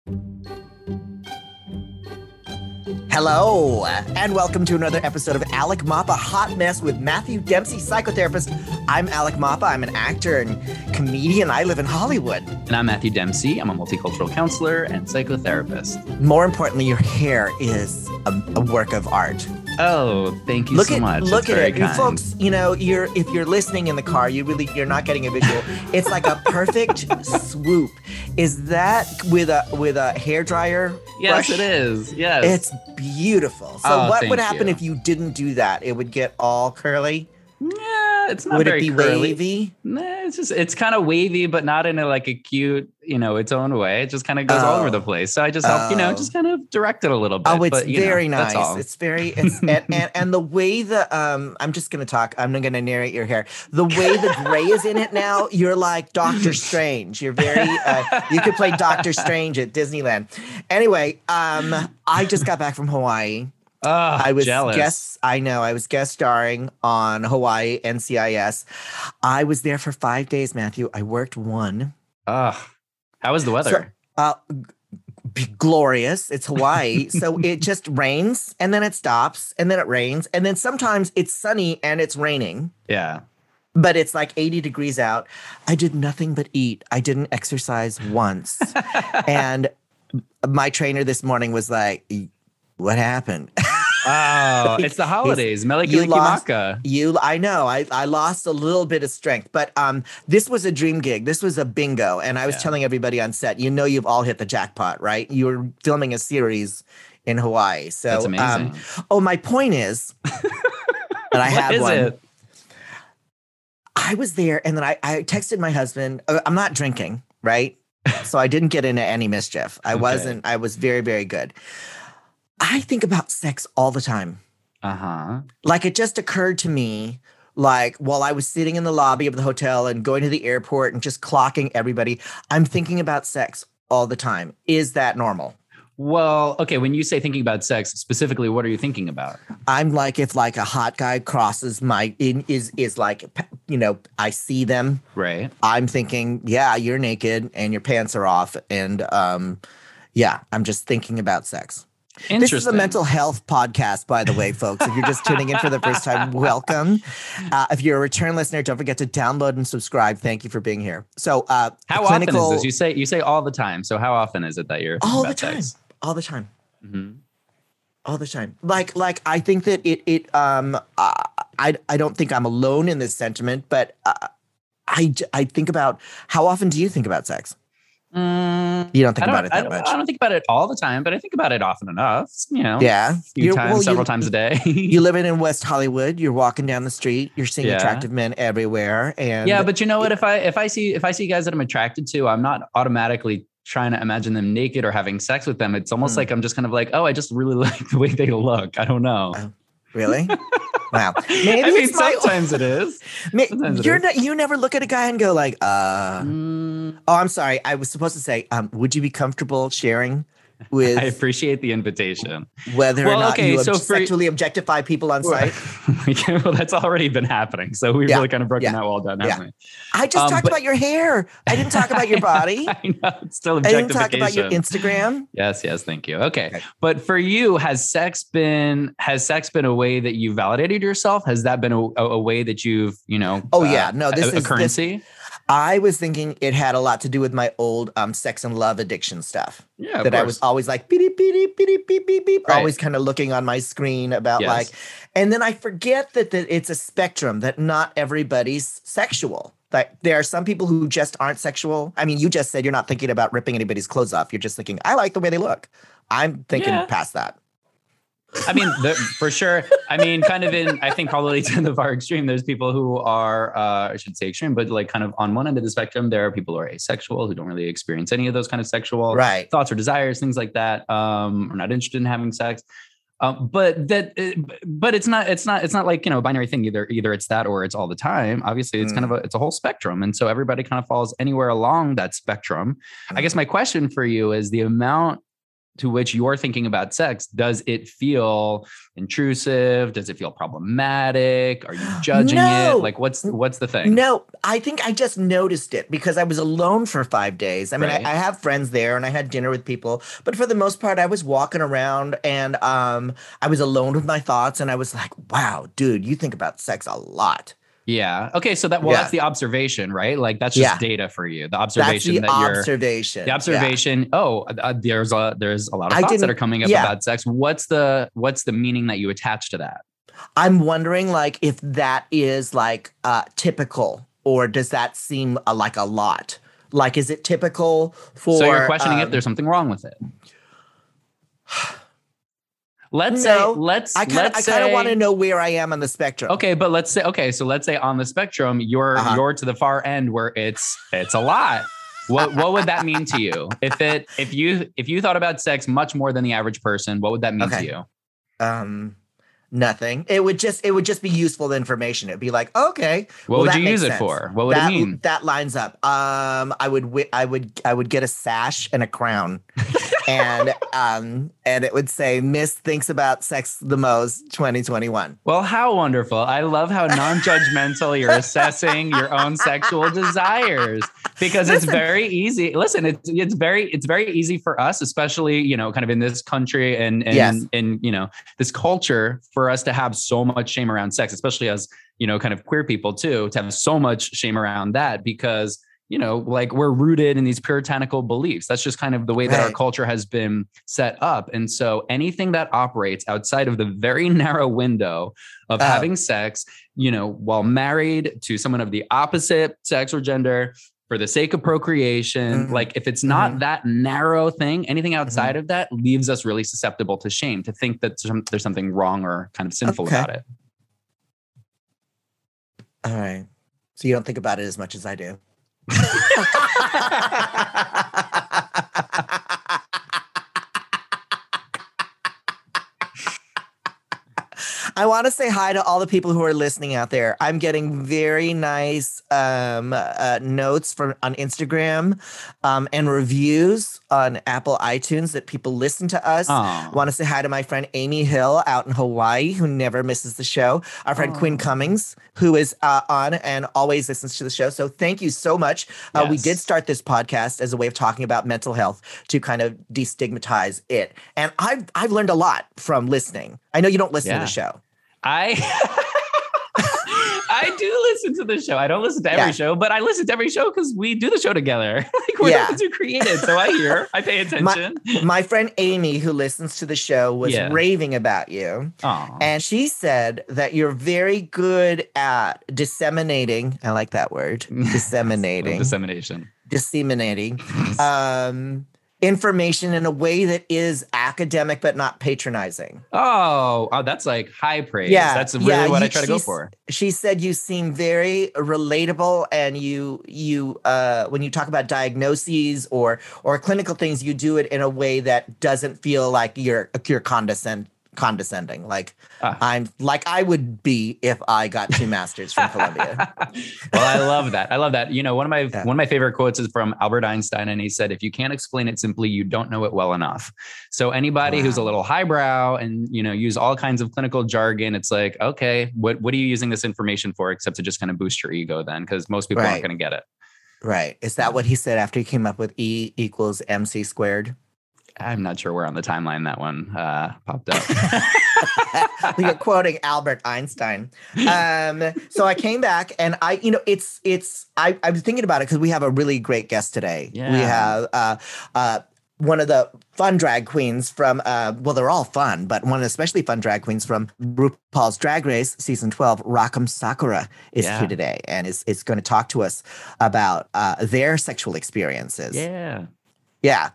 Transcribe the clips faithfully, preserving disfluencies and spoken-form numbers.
Hello, and welcome to another episode of Alec Mapa Hot Mess with Matthew Dempsey, psychotherapist. I'm Alec Mapa. I'm an actor and comedian. I live in Hollywood. And I'm Matthew Dempsey. I'm a multicultural counselor and psychotherapist. More importantly, your hair is a, a work of art. Oh, thank you look so at, much. Look That's at it, kind. folks. You know, you're if you're listening in the car, you really you're not getting a visual. It's like a perfect swoop. Is that with a with a hairdryer? Yes, brush? it is. Yes, it's beautiful. So, oh, what would happen you. if you didn't do that? It would get all curly. Yeah, it's not would very it be curly. wavy? Nah, it's just it's kind of wavy, but not in a like a cute, you know, its own way. It just kind of goes oh. all over the place. So I just help, oh. you know, just kind of direct it a little bit. Oh, it's but, you very know, nice. That's all. It's very it's and, and and the way the um I'm just gonna talk. I'm not gonna narrate your hair. The way the gray is in it now, you're like Doctor Strange. You're very uh, you could play Doctor Strange at Disneyland. Anyway, um, I just got back from Hawaii. Oh, I was jealous. guest. I know. I was guest starring on Hawaii N C I S. I was there for five days, Matthew. I worked one. Oh, how was the weather? So, uh, g- glorious. It's Hawaii, so it just rains and then it stops and then it rains and then sometimes it's sunny and it's raining. Yeah. But it's like eighty degrees out. I did nothing but eat. I didn't exercise once. And my trainer this morning was like, "What happened?" Oh, it's the holidays. You Melikilikimaka. lost, you, I know. I, I lost a little bit of strength, but um, this was a dream gig. This was a bingo, and I was Yeah. telling everybody on set, you know, you've all hit the jackpot, right? You were filming a series in Hawaii, so That's amazing. Um, oh, my point is that I What had is one. it? I was there, and then I, I texted my husband. uh, I'm not drinking, right? So I didn't get into any mischief. I Okay. wasn't. I was very, very good. I think about sex all the time. Uh-huh. Like it just occurred to me, like while I was sitting in the lobby of the hotel and going to the airport and just clocking everybody, I'm thinking about sex all the time. Is that normal? Well, okay, when you say thinking about sex, specifically, what are you thinking about? I'm like, if like a hot guy crosses my, in, is, is like, you know, I see them. Right. I'm thinking, yeah, you're naked and your pants are off. And um, yeah, I'm just thinking about sex. Interesting. This is a mental health podcast, by the way, folks. If you're just tuning in for the first time, welcome. Uh, if you're a return listener, don't forget to download and subscribe. Thank you for being here. So, uh, How clinical, often is this? You say you say all the time. So how often is it that you're thinking all the about time, sex? all the time, Mm-hmm. all the time. Like, like I think that it, it, um, uh, I, I don't think I'm alone in this sentiment, but uh, I, I think about how often do you think about sex? Mm, You don't think I don't, about it I that don't, much. I don't think about it all the time, but I think about it often enough. You know, Yeah, a few You're- times, well, several you- times a day. You living in West Hollywood, you're walking down the street, you're seeing Yeah. attractive men everywhere, and Yeah, but you know what? If I if I see if I see guys that I'm attracted to, I'm not automatically trying to imagine them naked or having sex with them. It's almost Hmm. like I'm just kind of like, oh, I just really like the way they look. I don't know. Oh, really? Wow. Maybe I mean, it's my- sometimes it is. Ma- Sometimes it you're is. not, you never look at a guy and go like, uh, Mm, oh, I'm sorry. I was supposed to say, um, would you be comfortable sharing with I appreciate the invitation. whether Well, or not okay, you so ob- for- sexually objectify people on site? well, that's already been happening. So we've Yeah, really kind of broken yeah, that wall down, yeah. haven't we? I just Um, talked but- about your hair. I didn't talk about your body. I know, it's still I didn't talk objectification. about your Instagram. Yes, yes, thank you. Okay. Okay. But for you, has sex been has sex been a way that you validated yourself? Has that been a, a, a way that you've, you know, Oh, yeah. No, this a, a is- this- currency? I was thinking it had a lot to do with my old um, sex and love addiction stuff. Yeah, of that I course. was always like beep beep beep beep beep beep beep, Right. always kind of looking on my screen about Yes. like, and then I forget that that it's a spectrum, that not everybody's sexual. Like there are some people who just aren't sexual. I mean, you just said you're not thinking about ripping anybody's clothes off. You're just thinking, I like the way they look. I'm thinking Yeah. past that. I mean, the, for sure. I mean, kind of in, I think probably to the far extreme, there's people who are, uh, I should say extreme, but like kind of on one end of the spectrum, there are people who are asexual, who don't really experience any of those kind of sexual Right. thoughts or desires, things like that, um, are not interested in having sex. Um, but that, but it's not, it's not, it's not like, you know, a binary thing. Either, either it's that or it's all the time. Obviously, it's Mm. kind of a, it's a whole spectrum. And so everybody kind of falls anywhere along that spectrum. I guess my question for you is the amount to which you're thinking about sex, does it feel intrusive? Does it feel problematic? Are you judging No. it? Like, what's what's the thing? No, I think I just noticed it because I was alone for five days. I mean, Right. I, I have friends there and I had dinner with people, but for the most part, I was walking around and um, I was alone with my thoughts, and I was like, "Wow, dude, you think about sex a lot." Yeah. Okay. So that well, Yeah. that's the observation, right? Like that's just Yeah. data for you. The That's observation the that you're observation. the observation. Oh, uh, there's a there's a lot of I thoughts that didn't- are coming up yeah. about sex. What's the what's the meaning that you attach to that? I'm wondering, like, if that is like uh, typical, or does that seem uh, like a lot? Like, is it typical for? So you're questioning um, if there's something wrong with it. Let's No, say let's I kind of, I let's kind of say- want to know where I am on the spectrum. Okay, but let's say okay, so let's say on the spectrum, you're Uh-huh. you're to the far end where it's it's a lot. What what would that mean to you? If it if you if you thought about sex much more than the average person, what would that mean Okay. to you? Um, nothing. It would just it would just be useful information. It'd be like, okay, What well, would that you makes use it sense. for? What would that, it mean? That lines up. Um, I would wi- I would I would get a sash and a crown, and um, and it would say "Miss thinks about sex the most twenty twenty-one." Well, how wonderful. I love how non-judgmental you're assessing your own sexual desires, because it's Listen. very easy. Listen, it's it's very it's very easy for us, especially, you know, kind of in this country and and Yes. in, you know, this culture, for us to have so much shame around sex, especially as, you know, kind of queer people too, to have so much shame around that, because, you know, like we're rooted in these puritanical beliefs. That's just kind of the way that our Right. culture has been set up. And so anything that operates outside of the very narrow window of Oh. having sex, you know, while married to someone of the opposite sex or gender for the sake of procreation, Mhm. like if it's not Mhm. that narrow thing, anything outside of that leaves us really susceptible to shame, to think that some, there's something wrong or kind of sinful Okay. about it. All right. So you don't think about it as much as I do. I want to say hi to all the people who are listening out there. I'm getting very nice um, uh, notes from on Instagram um, and reviews on Apple iTunes that people listen to us. Aw. Want to say hi to my friend Amy Hill out in Hawaii, who never misses the show. Our friend Quinn Aw. Cummings, who is uh, on and always listens to the show. So thank you so much. Uh, We Yes. did start this podcast as a way of talking about mental health to kind of destigmatize it. And I've, I've learned a lot from listening. I know you don't listen Yeah. to the show. I I do listen to the show. I don't listen to every Yeah. show, but I listen to every show because we do the show together. Like we're Yeah. the ones who created. So I hear, I pay attention. My friend Amy, who listens to the show, was Yeah. raving about you. Aw. And she said that you're very good at disseminating. I like that word. Disseminating. Dissemination. disseminating um, information in a way that is academic but not patronizing. Oh, oh, that's like high praise. Yeah, That's really yeah, what I you- try to go she's- for. She said you seem very relatable, and you you uh, when you talk about diagnoses or or clinical things, you do it in a way that doesn't feel like you're you're condescend condescending. Like Ah. I'm like I would be if I got two masters from Columbia. Well, I love that. I love that. You know, one of my Yeah. one of my favorite quotes is from Albert Einstein, and he said, "If you can't explain it simply, you don't know it well enough." So anybody who's a Wow. little highbrow and, you know, use all kinds of clinical jargon, it's like, okay, what what are you using this information for, except to just kind of boost your ego then? Because most people aren't Right. going to get it. Right? Is that what he said after he came up with E equals M C squared? I'm not sure where on the timeline that one uh, popped up. You're quoting Albert Einstein. Um, so I came back and I, you know, it's, it's, I, I was thinking about it because we have a really great guest today. Yeah. We have uh, uh, one of the fun drag queens from, uh, well, they're all fun, but one especially fun drag queens from RuPaul's Drag Race season twelve, Rock'em Sakura, is Yeah. here today and is, is going to talk to us about uh, their sexual experiences. Yeah. Yeah.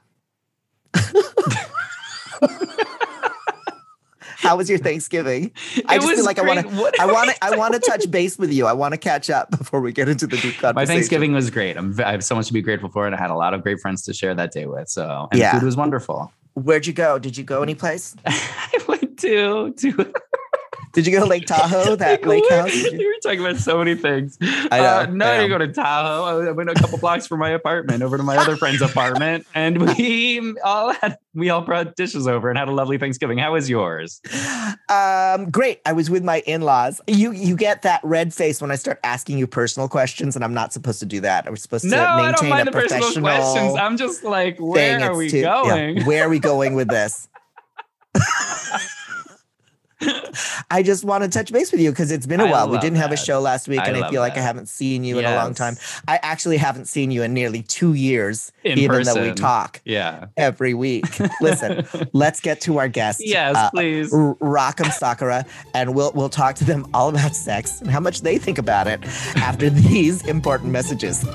How was your Thanksgiving? I It just was feel like I want to. great. What- I want to. I want to touch base with you. I want to catch up before we get into the deep conversation. My Thanksgiving was great. I'm, I have so much to be grateful for, and I had a lot of great friends to share that day with. So, and Yeah. the food was wonderful. Where'd you go? Did you go anyplace? I went to to Did you go to Lake Tahoe, that lake house? You were talking about so many things. I know. Uh, no, I I didn't know. go to Tahoe. I went a couple blocks from my apartment over to my other friend's apartment, and we all had we all brought dishes over and had a lovely Thanksgiving. How was yours? Um, great. I was with my in-laws. You you get that red face when I start asking you personal questions, and I'm not supposed to do that. We're supposed No, to I maintain don't mind a the personal professional questions. I'm just like, where thing. are It's we too- yeah, going? where are we going with this? I just want to touch base with you because it's been a I while. We love didn't have a that. show last week, I and I love feel like I that. haven't seen you in a long Yes. time. I actually haven't seen you in nearly two years, In even though we person. talk Yeah. every week. Listen, let's get to our guest. Yes, uh, please. R- Rock'em Sakura, and we'll we'll talk to them all about sex and how much they think about it after these important messages.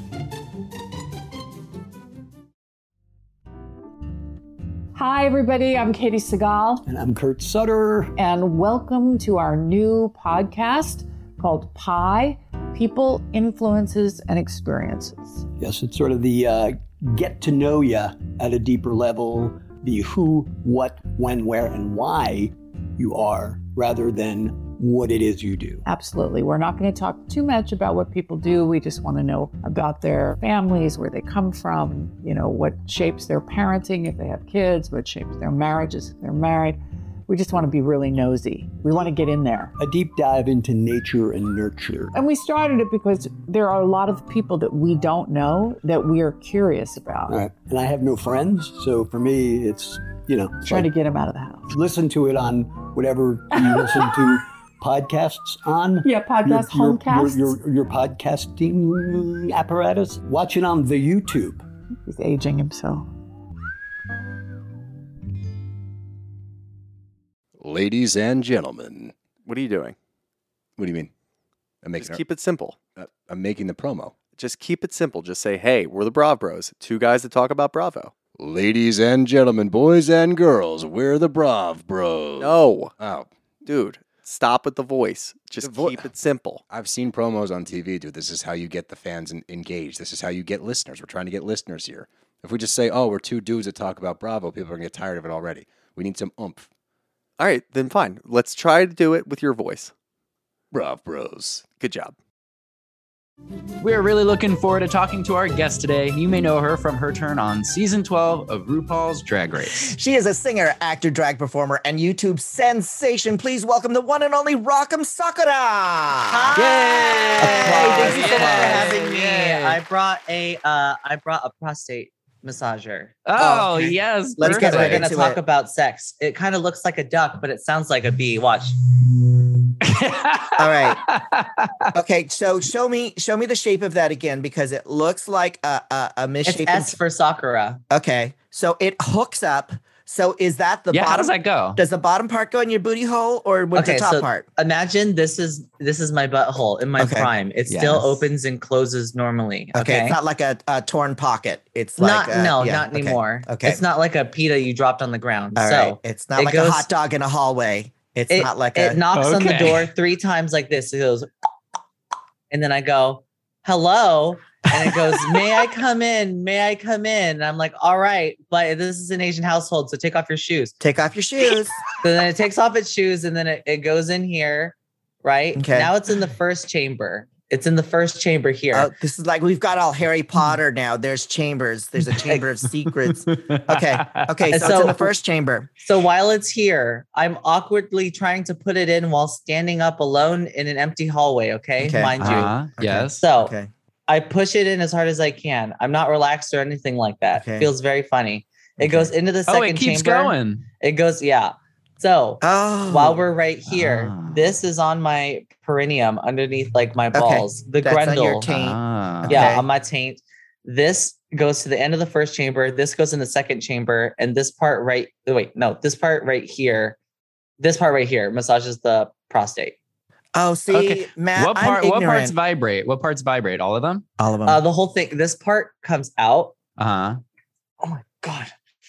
Hi, everybody. I'm Katie Segal, And I'm Kurt Sutter. and welcome to our new podcast called Pi People, Influences, and Experiences. Yes, it's sort of the uh, get to know you at a deeper level, the who, what, when, where, and why you are, rather than what it is you do. Absolutely. We're not going to talk too much about what people do. We just want to know about their families, where they come from, you know, what shapes their parenting if they have kids, what shapes their marriages if they're married. We just want to be really nosy. We want to get in there. A deep dive into nature and nurture. And we started it because there are a lot of people that we don't know that we are curious about. All right. And I have no friends, so for me, it's, you know, it's Trying like, to get them out of the house. listen to it on whatever you listen to podcasts on. Yeah, podcast, your, homecasts. Your, your, your podcasting apparatus. Watch it on the YouTube. He's aging himself. Ladies and gentlemen, What are you doing? what do you mean? I'm making. Just keep it simple. uh, I'm making the promo. Just keep it simple. Just say, hey, we're the Brav Bros. Two guys that talk about Bravo. Ladies and gentlemen, boys and girls, we're the Brav Bros. No, Oh, dude, stop with the voice. Just The vo- keep it simple. I've seen promos on T V, dude. This is how you get the fans en- engaged. This is how you get listeners. We're trying to get listeners here. If we just say, oh, we're two dudes that talk about Bravo, people are going to get tired of it already. We need some oomph. All right, then fine. Let's try to do it with your voice. Brav Bros. Good job. We're really looking forward to talking to our guest today. You may know her from her turn on season twelve of RuPaul's Drag Race. She is a singer, actor, drag performer, and YouTube sensation. Please welcome the one and only Rock'em Sakura. Yay! Applause, Thank you so much for applause. having me. Yay. I brought a uh, I brought a prostate massager. Oh, okay. yes. Let's get Because right we're gonna into talk it. about sex. It kind of looks like a duck, but it sounds like a bee. Watch. All right. Okay, so show me show me the shape of that again because it looks like a a, a It's misshapen. S for Sakura. Okay, so it hooks up. So is that the Yeah, how bottom? does that go? Does the bottom part go in your booty hole, or what's Okay, the top so part? Imagine this is this is my butthole in my Okay. prime. It still Yes. opens and closes normally. Okay, Okay. it's not like a, a torn pocket. It's like not a- no, yeah, not okay. anymore. Okay. It's not like a pita you dropped on the ground. All so right. It's not it like goes- a hot dog in a hallway. It's it, not like it a. knocks on the Okay. door three times like this. It goes, and then I go, hello. And it goes, may I come in? May I come in? And I'm like, all right, but this is an Asian household, so take off your shoes. Take off your shoes. So then it takes off its shoes and then it, it goes in here, right? Okay. Now it's in the first chamber. It's in the first chamber here. Oh, this is like we've got all Harry Potter now. There's chambers. There's a chamber of secrets. Okay. Okay. So, And it's in so- the first chamber. So while it's here, I'm awkwardly trying to put it in while standing up alone in an empty hallway, okay? Okay. Mind you. Uh-huh. Okay. Yes. So Okay. I push it in as hard as I can. I'm not relaxed or anything like that. Okay. Feels very funny. It Okay. goes into the second Oh, it keeps chamber. going. It goes, yeah. So Oh. while we're right here, Ah. this is on my perineum underneath like my Okay. balls. The That's on grundle. your taint. Ah. Okay. Yeah, on my taint. This goes to the end of the first chamber. This goes in the second chamber. And this part right, wait, no, this part right here, this part right here massages the prostate. Oh, see, Okay. Matt, What I'm part? What ignorant. parts vibrate? What parts vibrate? All of them? All of them. Uh, the whole thing, this part comes out. Uh huh. Oh my God.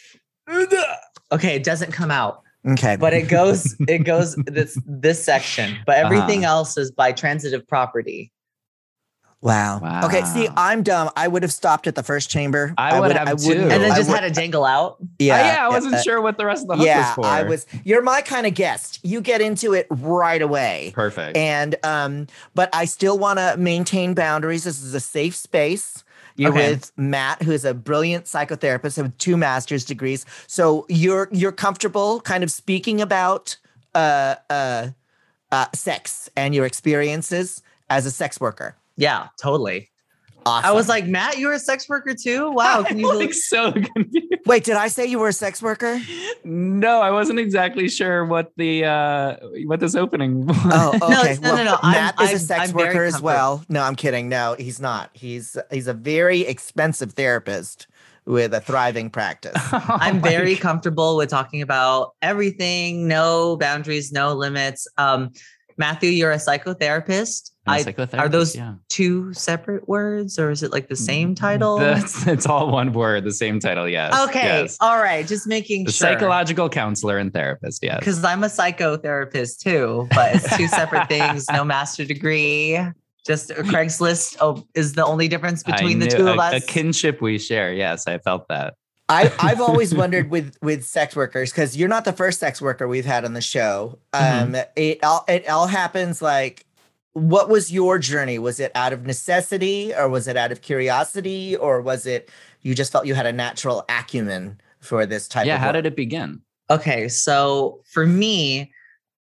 Okay, it doesn't come out. okay. But it goes, it goes this this section. But everything Uh-huh. else is by transitive property. Wow. Wow. Okay. See, I'm dumb. I would have stopped at the first chamber. I would have too. wouldn't- And then I just would- had to dangle out. Yeah. Uh, yeah, I wasn't uh, sure what the rest of the hook Yeah, was for. I was. You're my kind of guest. You get into it right away. Perfect. And um, but I still want to maintain boundaries. This is a safe space. You're Okay. with Matt, who is a brilliant psychotherapist with two master's degrees. So you're you're comfortable kind of speaking about uh, uh, uh, sex and your experiences as a sex worker. Yeah, totally. Awesome. I was like, Matt, you're a sex worker too? Wow. Can you I'm believe- like so confused. wait, did I say you were a sex worker? No, I wasn't exactly sure what the uh what this opening was. Oh, No, okay. no, no, no. I'm- Matt is a I'm- sex I'm very worker as comfort- well. No, I'm kidding. No, he's not. He's he's a very expensive therapist with a thriving practice. Oh I'm my very God. comfortable with talking about everything, no boundaries, no limits. Um, Matthew, you're a psychotherapist. I'm a I, psychotherapist, are those yeah. two separate words or is it like the same title? That's it's all one word, the same title, yes. okay. Yes. All right. Just making The sure. psychological counselor and therapist, yes. Because I'm a psychotherapist too, but it's two separate things, no master degree. Just a Craigslist oh, is the only difference between I the knew- two of a, us. A kinship we share. Yes, I felt that. I, I've always wondered with with sex workers, because you're not the first sex worker we've had on the show. Um, it all it all happens like, what was your journey? Was it out of necessity, or was it out of curiosity, or was it you just felt you had a natural acumen for this type Yeah, of how work? did it begin? Okay, so for me,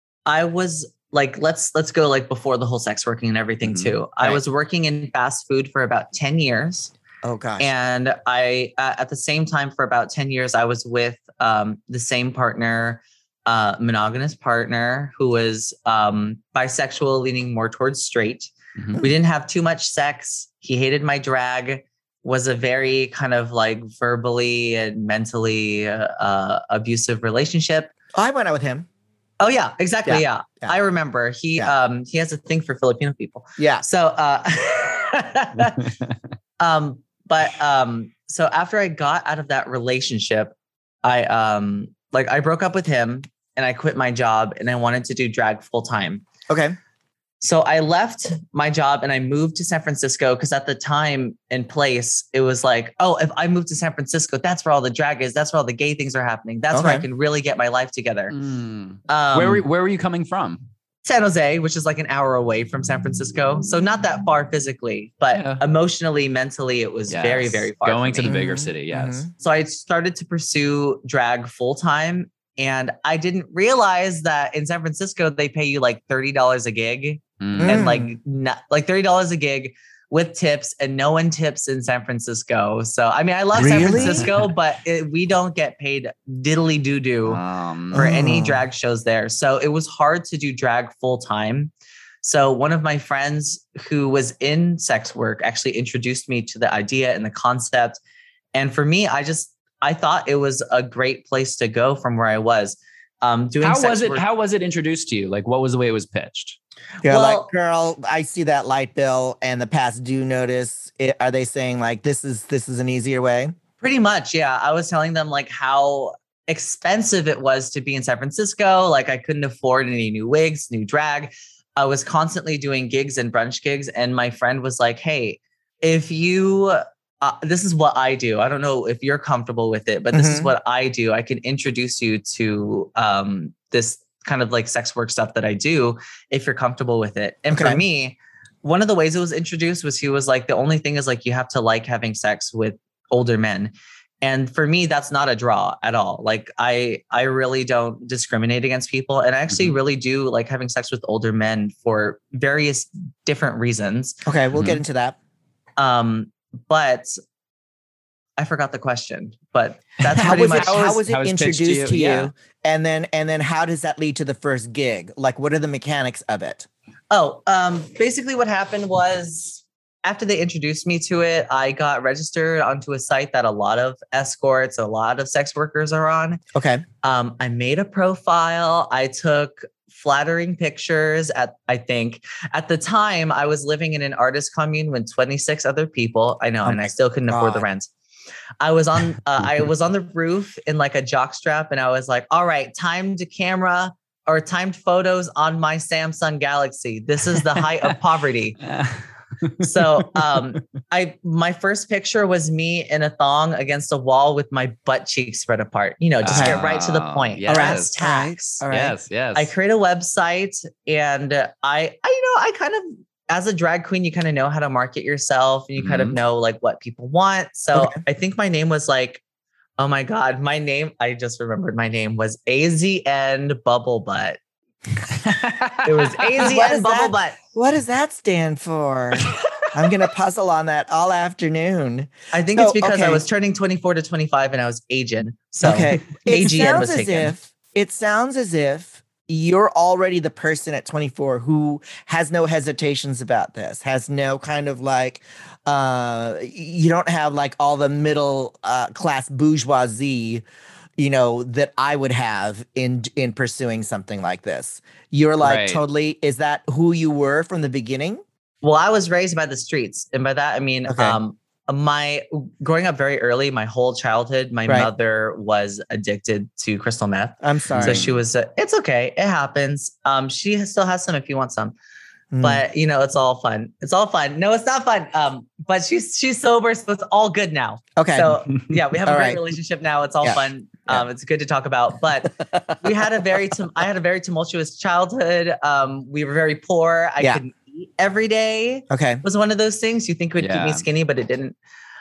I was like, let's let's go like before the whole sex working and everything Mhm. too. I Right. was working in fast food for about ten years. Oh gosh. And I, uh, at the same time, for about ten years, I was with um, the same partner, uh, monogamous partner who was um, bisexual, leaning more towards straight. Mhm. We didn't have too much sex. He hated my drag, was a very kind of like verbally and mentally uh, abusive relationship. I went out with him. Oh yeah, exactly. Yeah, Yeah, yeah. I remember. He Yeah. um he has a thing for Filipino people. Yeah. So uh um but um so after I got out of that relationship, I um like I broke up with him and I quit my job and I wanted to do drag full time. Okay. So I left my job and I moved to San Francisco because at the time and place, it was like, oh, if I move to San Francisco, that's where all the drag is. That's where all the gay things are happening. That's where I Okay. can really get my life together. Mm. Um, where, were, where were you coming from? San Jose, which is like an hour away from San Francisco. So not that far physically, but Yeah. emotionally, mentally, it was Yes. very, very far. Going for to the me. bigger Mhm. city, yes. Mhm. So I started to pursue drag full time. And I didn't realize that in San Francisco, they pay you like thirty dollars a gig. Mm. And Mm. like not, like thirty dollars a gig with tips, and no one tips in San Francisco. So I mean, I love San Really? Francisco, but it, we don't get paid diddly doo doo Um, for any Oh. drag shows there. So it was hard to do drag full time. So one of my friends who was in sex work actually introduced me to the idea and the concept. And for me, I just I thought it was a great place to go from where I was. Um, doing how sex was it? work- How was it introduced to you? Like, what was the way it was pitched? You're Well- like, girl, I see that light bill and the past due notice. It, are they saying like this is this is an easier way? Pretty much, yeah. I was telling them like how expensive it was to be in San Francisco. Like I couldn't afford any new wigs, new drag. I was constantly doing gigs and brunch gigs. And my friend was like, hey, if you, uh, this is what I do. I don't know if you're comfortable with it, but this is Mhm. what I do. I can introduce you to um, this kind of like sex work stuff that I do if you're comfortable with it. And Okay. for me, one of the ways it was introduced was he was like, the only thing is like, you have to like having sex with older men. And for me, that's not a draw at all. Like I, I really don't discriminate against people. And I actually Mhm. really do like having sex with older men for various different reasons. Okay, we'll get Mhm. into that. Um, but I forgot the question, but that's How pretty was much it? How was it how it's pitched to introduced to you? you? Yeah. And then and then how does that lead to the first gig? Like, what are the mechanics of it? Oh, um, basically what happened was after they introduced me to it, I got registered onto a site that a lot of escorts, a lot of sex workers are on. Okay. Um, I made a profile. I took flattering pictures at, I think at the time I was living in an artist commune with twenty-six other people. I know, Oh and my I still couldn't afford the God. rent. I was on, uh, I was on the roof in like a jock strap and I was like, all right, timed camera or timed photos on my Samsung Galaxy. This is the height of poverty. So um, I my first picture was me in a thong against a wall with my butt cheeks spread apart. You know, just get right to the point. Yes. Brass tacks. All right. Yes, yes. I create a website, and uh, I, I, you know, I kind of, as a drag queen, you kind of know how to market yourself, and you kind of Mhm. know like what people want. So Okay. I think my name was like, oh my God, my name, I just remembered my name was A Z N Bubble Butt. It was A Z What N is Bubble that? Butt. What does that stand for? I'm gonna puzzle on that all afternoon. I think So, it's because I okay. was turning twenty-four to twenty-five and I was Asian. So Okay. It A G N was sounds as taken. if it sounds as if you're already the person at twenty-four who has no hesitations about this, has no kind of like uh you don't have like all the middle uh class bourgeoisie, you know, that I would have in in pursuing something like this. You're like Right. totally, is that who you were from the beginning? Well, I was raised by the streets. And by that, I mean, Okay. um, my growing up very early, my whole childhood, my Right. mother was addicted to crystal meth. I'm sorry. So she was, uh, it's okay. It happens. Um, she has- still has some if you want some, Mm. but you know, it's all fun. It's all fun. No, it's not fun. Um, but she's, she's sober. So it's all good now. Okay. So yeah, we have a All great right. relationship now. It's all Yeah. fun. Yeah. Um, it's good to talk about, but we had a very, tum- I had a very tumultuous childhood. Um, we were very poor. I Yeah. couldn't eat every day. Okay. Was one of those things you think would keep me Yeah. skinny, but it didn't.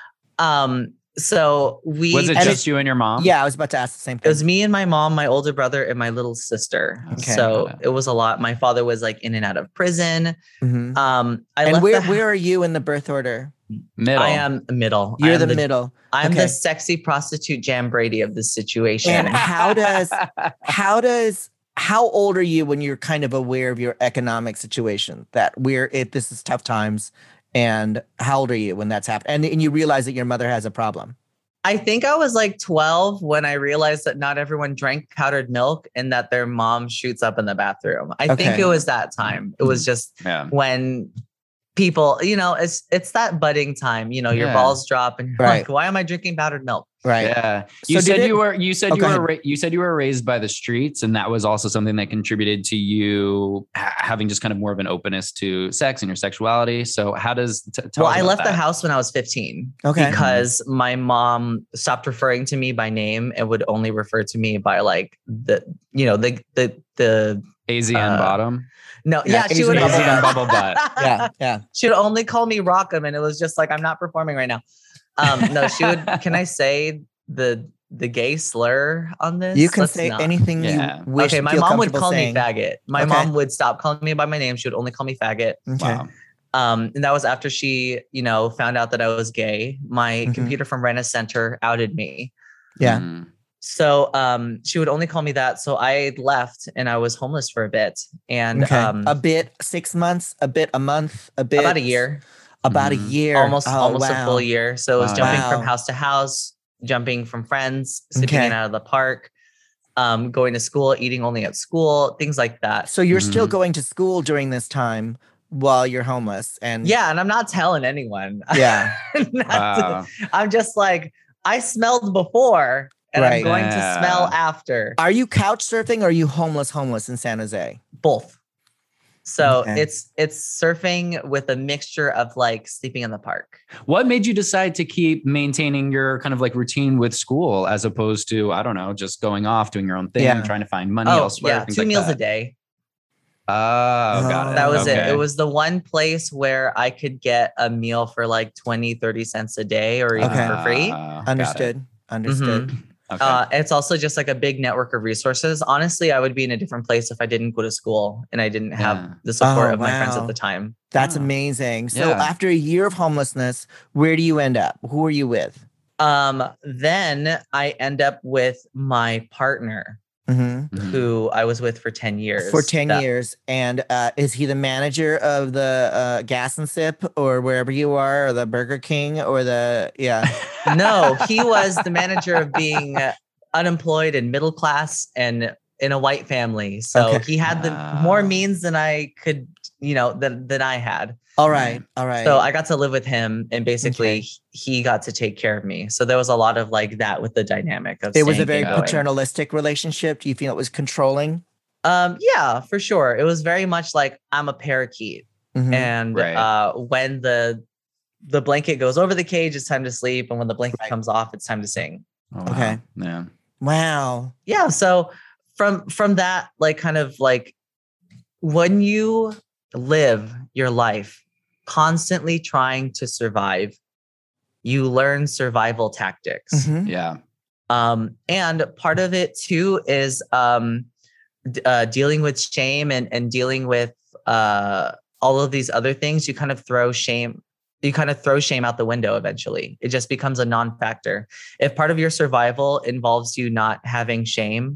Um, so we, Was it And just you and your mom? Yeah, I was about to ask the same it thing. was me and my mom, my older brother, and my little sister. Okay. So Got it. it was a lot. My father was like in and out of prison. Mhm. Um, I And left where the- where are you in the birth order? Middle. I am the middle. I You're am the, middle. I'm Okay. the sexy prostitute Jam Brady of this situation. And how does how does how old are you when you're kind of aware of your economic situation that we're it this is tough times, and how old are you when that's happened and, and you realize that your mother has a problem? I think I was like twelve when I realized that not everyone drank powdered milk and that their mom shoots up in the bathroom. I think Okay. it was that time. It was just Yeah. when people, you know, it's it's that budding time. You know, your Yeah. balls drop and you're Right. like, why am I drinking powdered milk? Right. Yeah. You So said did you it- were you said Oh, you go were ahead. ra- you said you were raised by the streets, and that was also something that contributed to you ha- having just kind of more of an openness to sex and your sexuality. So how does t- tell Well, us I about left the that. house when I was fifteen Okay. because my mom stopped referring to me by name and would only refer to me by like the, you know, the the the A Z N uh, bottom. no, Yeah, yeah, she would Asian A Z N bubble butt. Yeah, yeah. She would only call me Rockham, and it was just like, I'm not performing right now. Um, no, she would. Can I say the the gay slur on this? You can Let's say not. anything Yeah. you wish. Okay, my feel mom would comfortable call saying. me faggot. My Okay. mom would stop calling me by my name. She would only call me faggot. Okay. Wow. Um, and that was after she, you know, found out that I was gay. My Mhm. computer from Rena Center outed me. Yeah. Mm. So um, she would only call me that. So I left and I was homeless for a bit. And Okay. um, a bit, six months, a bit, a month, a bit. about a year. About Mhm. a year. almost Oh, almost wow. a full year. So it was Wow. jumping Wow. from house to house, jumping from friends, sleeping Okay. in and out of the park, um, going to school, eating only at school, things like that. So you're still Mhm. going to school during this time while you're homeless, and Yeah, and I'm not telling anyone. yeah. Not Wow. to- I'm just like, I smelled before and Right. I'm going to Yeah. smell after. Are you couch surfing or are you homeless homeless in San Jose? Both. So Okay. it's it's surfing with a mixture of like sleeping in the park. What made you decide to keep maintaining your kind of like routine with school as opposed to, I don't know, just going off, doing your own thing, Yeah. trying to find money Oh elsewhere? yeah, things two like meals that? a day. Oh, got it. That was it. Okay. It was the one place where I could get a meal for like twenty, thirty cents a day or even Okay. for free. Ah, got it. Understood. Understood. Okay. Uh, it's also just like a big network of resources. Honestly, I would be in a different place if I didn't go to school and I didn't have Yeah. the support Oh, of my friends wow. at the time. That's Wow. amazing. So Yeah. after a year of homelessness, where do you end up? Who are you with? Um, then I end up with my partner hmm Mhm. who I was with for ten years. For ten That- years. And uh, is he the manager of the uh, Gas and Sip or wherever you are, or the Burger King or the, yeah. No, he was the manager of being uh, unemployed and middle class and in a white family. So Okay. he had the Wow. more means than I could, you know, than than I had. All right. All right. So I got to live with him and basically Okay. he got to take care of me. So there was a lot of like that with the dynamic of it was a staying very and going. paternalistic relationship. Do you feel it was controlling? Um, yeah, for sure. It was very much like I'm a parakeet. Mhm. And Right. uh, when the the blanket goes over the cage, it's time to sleep. And when the blanket Right. comes off, it's time to sing. Oh, wow. Okay. Yeah. Wow. Yeah. So from from that, like kind of like when you live your life constantly trying to survive, you learn survival tactics. Mhm. Yeah. Um, and part of it too is um, d- uh, dealing with shame and, and dealing with uh, all of these other things. You kind of throw shame, you kind of throw shame out the window eventually. It just becomes a non-factor. If part of your survival involves you not having shame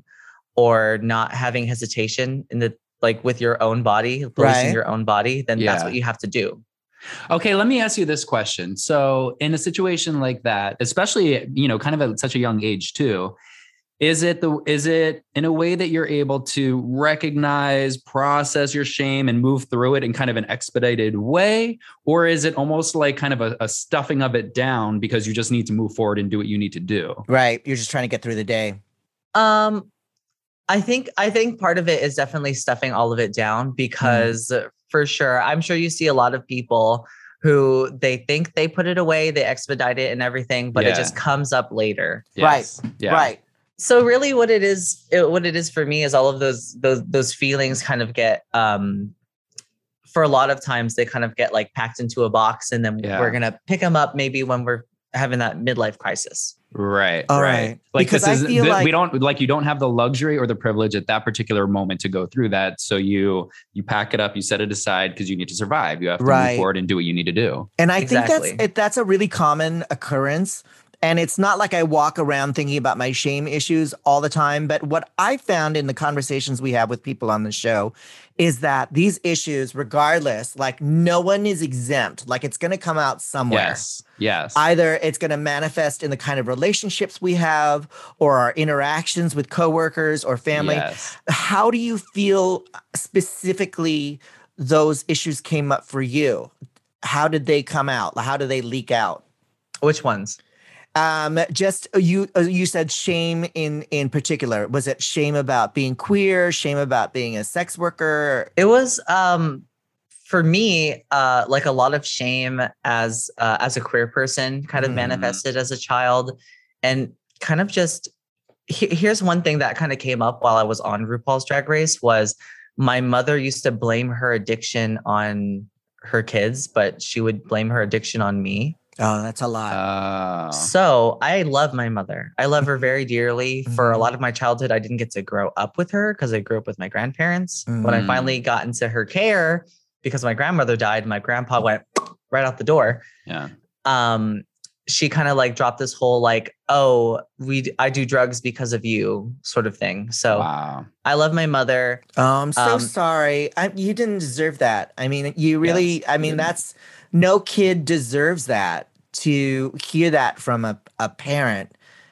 or not having hesitation in the like with your own body, policing Right. your own body, then that's Yeah. what you have to do. Okay, let me ask you this question. So, in a situation like that, especially, you know, kind of at such a young age too, is it the is it in a way that you're able to recognize, process your shame and move through it in kind of an expedited way? Or is it almost like kind of a, a stuffing of it down because you just need to move forward and do what you need to do? Right. You're just trying to get through the day. Um, I think I think part of it is definitely stuffing all of it down because for sure, I'm sure you see a lot of people who they think they put it away, they expedite it and everything, but Yeah. it just comes up later. Yes. Yeah. Right. So really, what it is, it, what it is for me is all of those those those feelings kind of get. Um, for a lot of times, they kind of get like packed into a box, and then Yeah. we're gonna pick them up maybe when we're having that midlife crisis. Right. All right. right. Like Because this I is feel th- like- we don't like you don't have the luxury or the privilege at that particular moment to go through that. So you you pack it up, you set it aside because you need to survive. You have to Right. move forward and do what you need to do. And I Exactly. think that's it, that's a really common occurrence. And it's not like I walk around thinking about my shame issues all the time. But what I found in the conversations we have with people on the show is that these issues, regardless, like no one is exempt. Like it's going to come out somewhere. Yes. Yes. Either it's going to manifest in the kind of relationships we have or our interactions with coworkers or family. Yes. How do you feel specifically those issues came up for you? How did they come out? How do they leak out? Which ones? Um, just uh, you uh, you said shame in in particular. Was it shame about being queer, shame about being a sex worker? It was um for me uh like a lot of shame as uh, as a queer person kind of Mhm. manifested as a child, and kind of just he- here's one thing that kind of came up while I was on RuPaul's Drag Race was my mother used to blame her addiction on her kids, but she would blame her addiction on me. Oh, that's a lot. Uh, So I love my mother. I love her very dearly. For a Mhm. lot of my childhood, I didn't get to grow up with her because I grew up with my grandparents. When I Mm. finally got into her care, because my grandmother died, my grandpa went right out the door. yeah. Um, she kind of like dropped this whole like, oh, we d- I do drugs because of you sort of thing. So Wow. I love my mother. Oh, I'm so um, sorry. I, you didn't deserve that. I mean, you really. Yes, I you mean, didn't. that's no kid deserves that to hear that from a, a parent,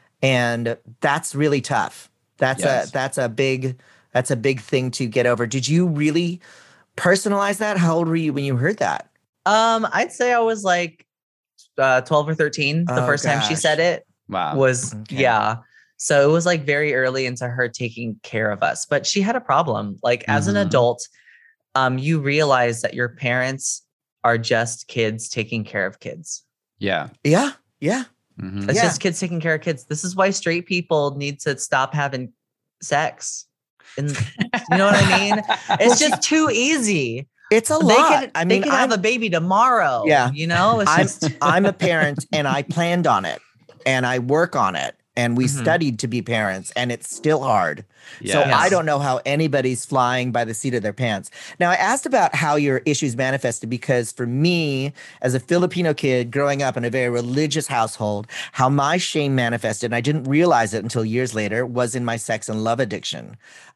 and that's really tough. That's Yes. a that's a big that's a big thing to get over. Did you really personalize that? How old were you when you heard that? Um, I'd say I was like uh, twelve or thirteen the Oh, first time she gosh. said it. Wow. was Okay. yeah so it was like very early into her taking care of us, but she had a problem like as an Mhm. adult. Um you realize that your parents are just kids taking care of kids. yeah. Yeah, yeah. Mhm. It's Yeah. just kids taking care of kids. This is why straight people need to stop having sex, and you know what I mean. It's just too easy. It's a they lot. could I they mean, could I'm, have a baby tomorrow. Yeah. you know it's I'm just I'm a parent, and I planned on it, and I work on it, and we Mhm. studied to be parents, and it's still hard. So Yes. I don't know how anybody's flying by the seat of their pants. Now, I asked about how your issues manifested because for me, as a Filipino kid growing up in a very religious household, how my shame manifested, and I didn't realize it until years later, was in my sex and love addiction.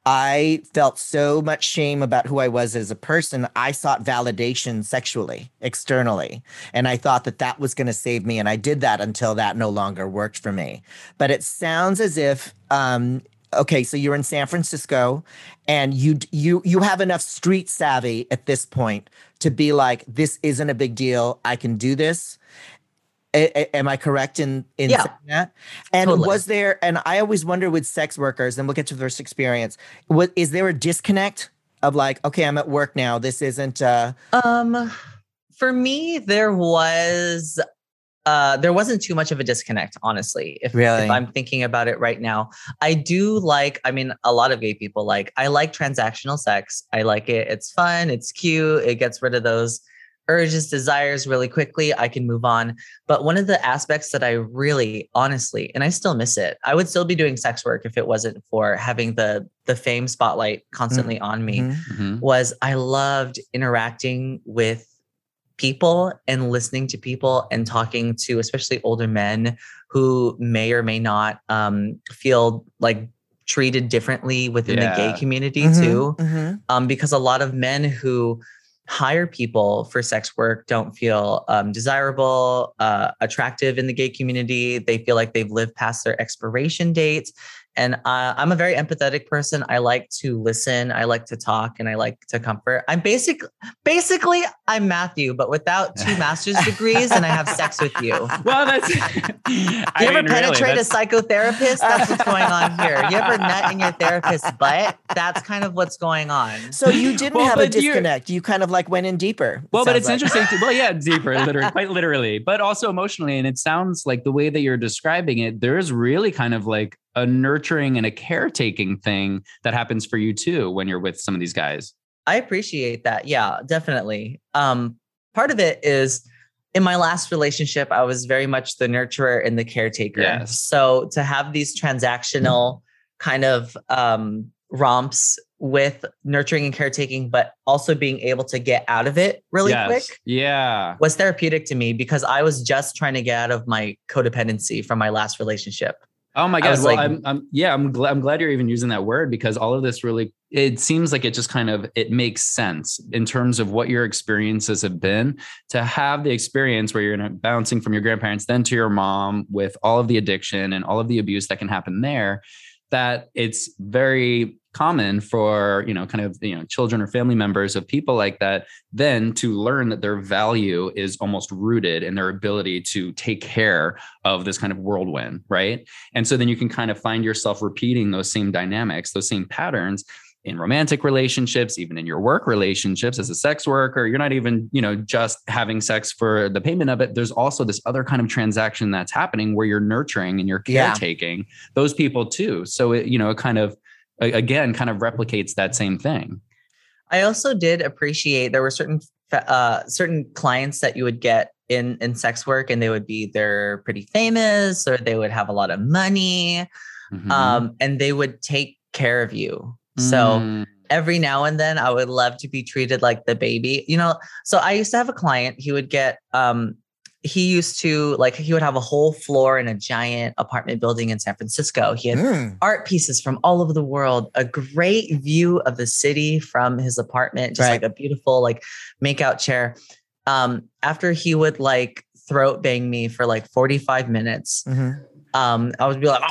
I felt so much shame about who I was as a person. I sought validation sexually, externally. And I thought that that was going to save me. And I did that until that no longer worked for me. But it sounds as if, um, okay, so you're in San Francisco and you you you have enough street savvy at this point to be like, this isn't a big deal. I can do this. A- a- am I correct in in Yeah. saying that? And Totally. was there? And I always wonder with sex workers, and we'll get to the first experience. What is there a disconnect of like, okay, I'm at work now. This isn't. Uh... Um, for me, there was. Uh, there wasn't too much of a disconnect, honestly. If, really? if I'm thinking about it right now, I do like, I mean, a lot of gay people like, I like transactional sex. I like it. It's fun. It's cute. It gets rid of those urges, desires really quickly. I can move on. But one of the aspects that I really, honestly, and I still miss it, I would still be doing sex work if it wasn't for having the, the fame spotlight constantly mm-hmm. on me, mm-hmm. was I loved interacting with people and listening to people and talking to especially older men who may or may not um, feel like treated differently within yeah. the gay community mm-hmm, too. Mm-hmm. Um, because a lot of men who hire people for sex work don't feel um, desirable, uh, attractive in the gay community. They feel like they've lived past their expiration dates. And uh, I'm a very empathetic person. I like to listen. I like to talk, and I like to comfort. I'm basic, basically, I'm Matthew, but without two master's degrees, and I have sex with you. Well, that's. you I ever mean, penetrate really, a psychotherapist? That's what's going on here. You ever nut in your therapist's butt? That's kind of what's going on. So you didn't well, have a disconnect. You kind of like went in deeper. Well, but it's like. interesting. To, well, yeah, deeper, literally, quite literally, but also emotionally. And it sounds like the way that you're describing it, there's really kind of like a nurturing and a caretaking thing that happens for you too when you're with some of these guys. I appreciate that. Yeah, definitely. Um, part of it is in my last relationship, I was very much the nurturer and the caretaker. Yes. So to have these transactional kind of um, romps with nurturing and caretaking, but also being able to get out of it really yes. quick yeah. was therapeutic to me because I was just trying to get out of my codependency from my last relationship. Oh my God. Well, like, I'm, I'm, yeah, I'm glad, I'm glad you're even using that word because all of this really, it seems like it just kind of, it makes sense in terms of what your experiences have been to have the experience where you're bouncing from your grandparents, then to your mom with all of the addiction and all of the abuse that can happen there, that it's very common for, you know, kind of, you know, children or family members of people like that, then to learn that their value is almost rooted in their ability to take care of this kind of whirlwind, right? And so then you can kind of find yourself repeating those same dynamics, those same patterns in romantic relationships, even in your work relationships as a sex worker. You're not even, you know, just having sex for the payment of it. There's also this other kind of transaction that's happening where you're nurturing and you're caretaking yeah. those people too. So, it, you know, it kind of, again, kind of replicates that same thing. I also did appreciate there were certain uh, certain clients that you would get in, in sex work, and they would be they're pretty famous or they would have a lot of money, mm-hmm. um, and they would take care of you. So mm. every now and then I would love to be treated like the baby, you know? So I used to have a client, he would get, um, he used to like, he would have a whole floor in a giant apartment building in San Francisco. He had mm. art pieces from all over the world, a great view of the city from his apartment, just right. like a beautiful, like makeout chair. Um, after he would like throat bang me for like forty-five minutes, mm-hmm. um, I would be like,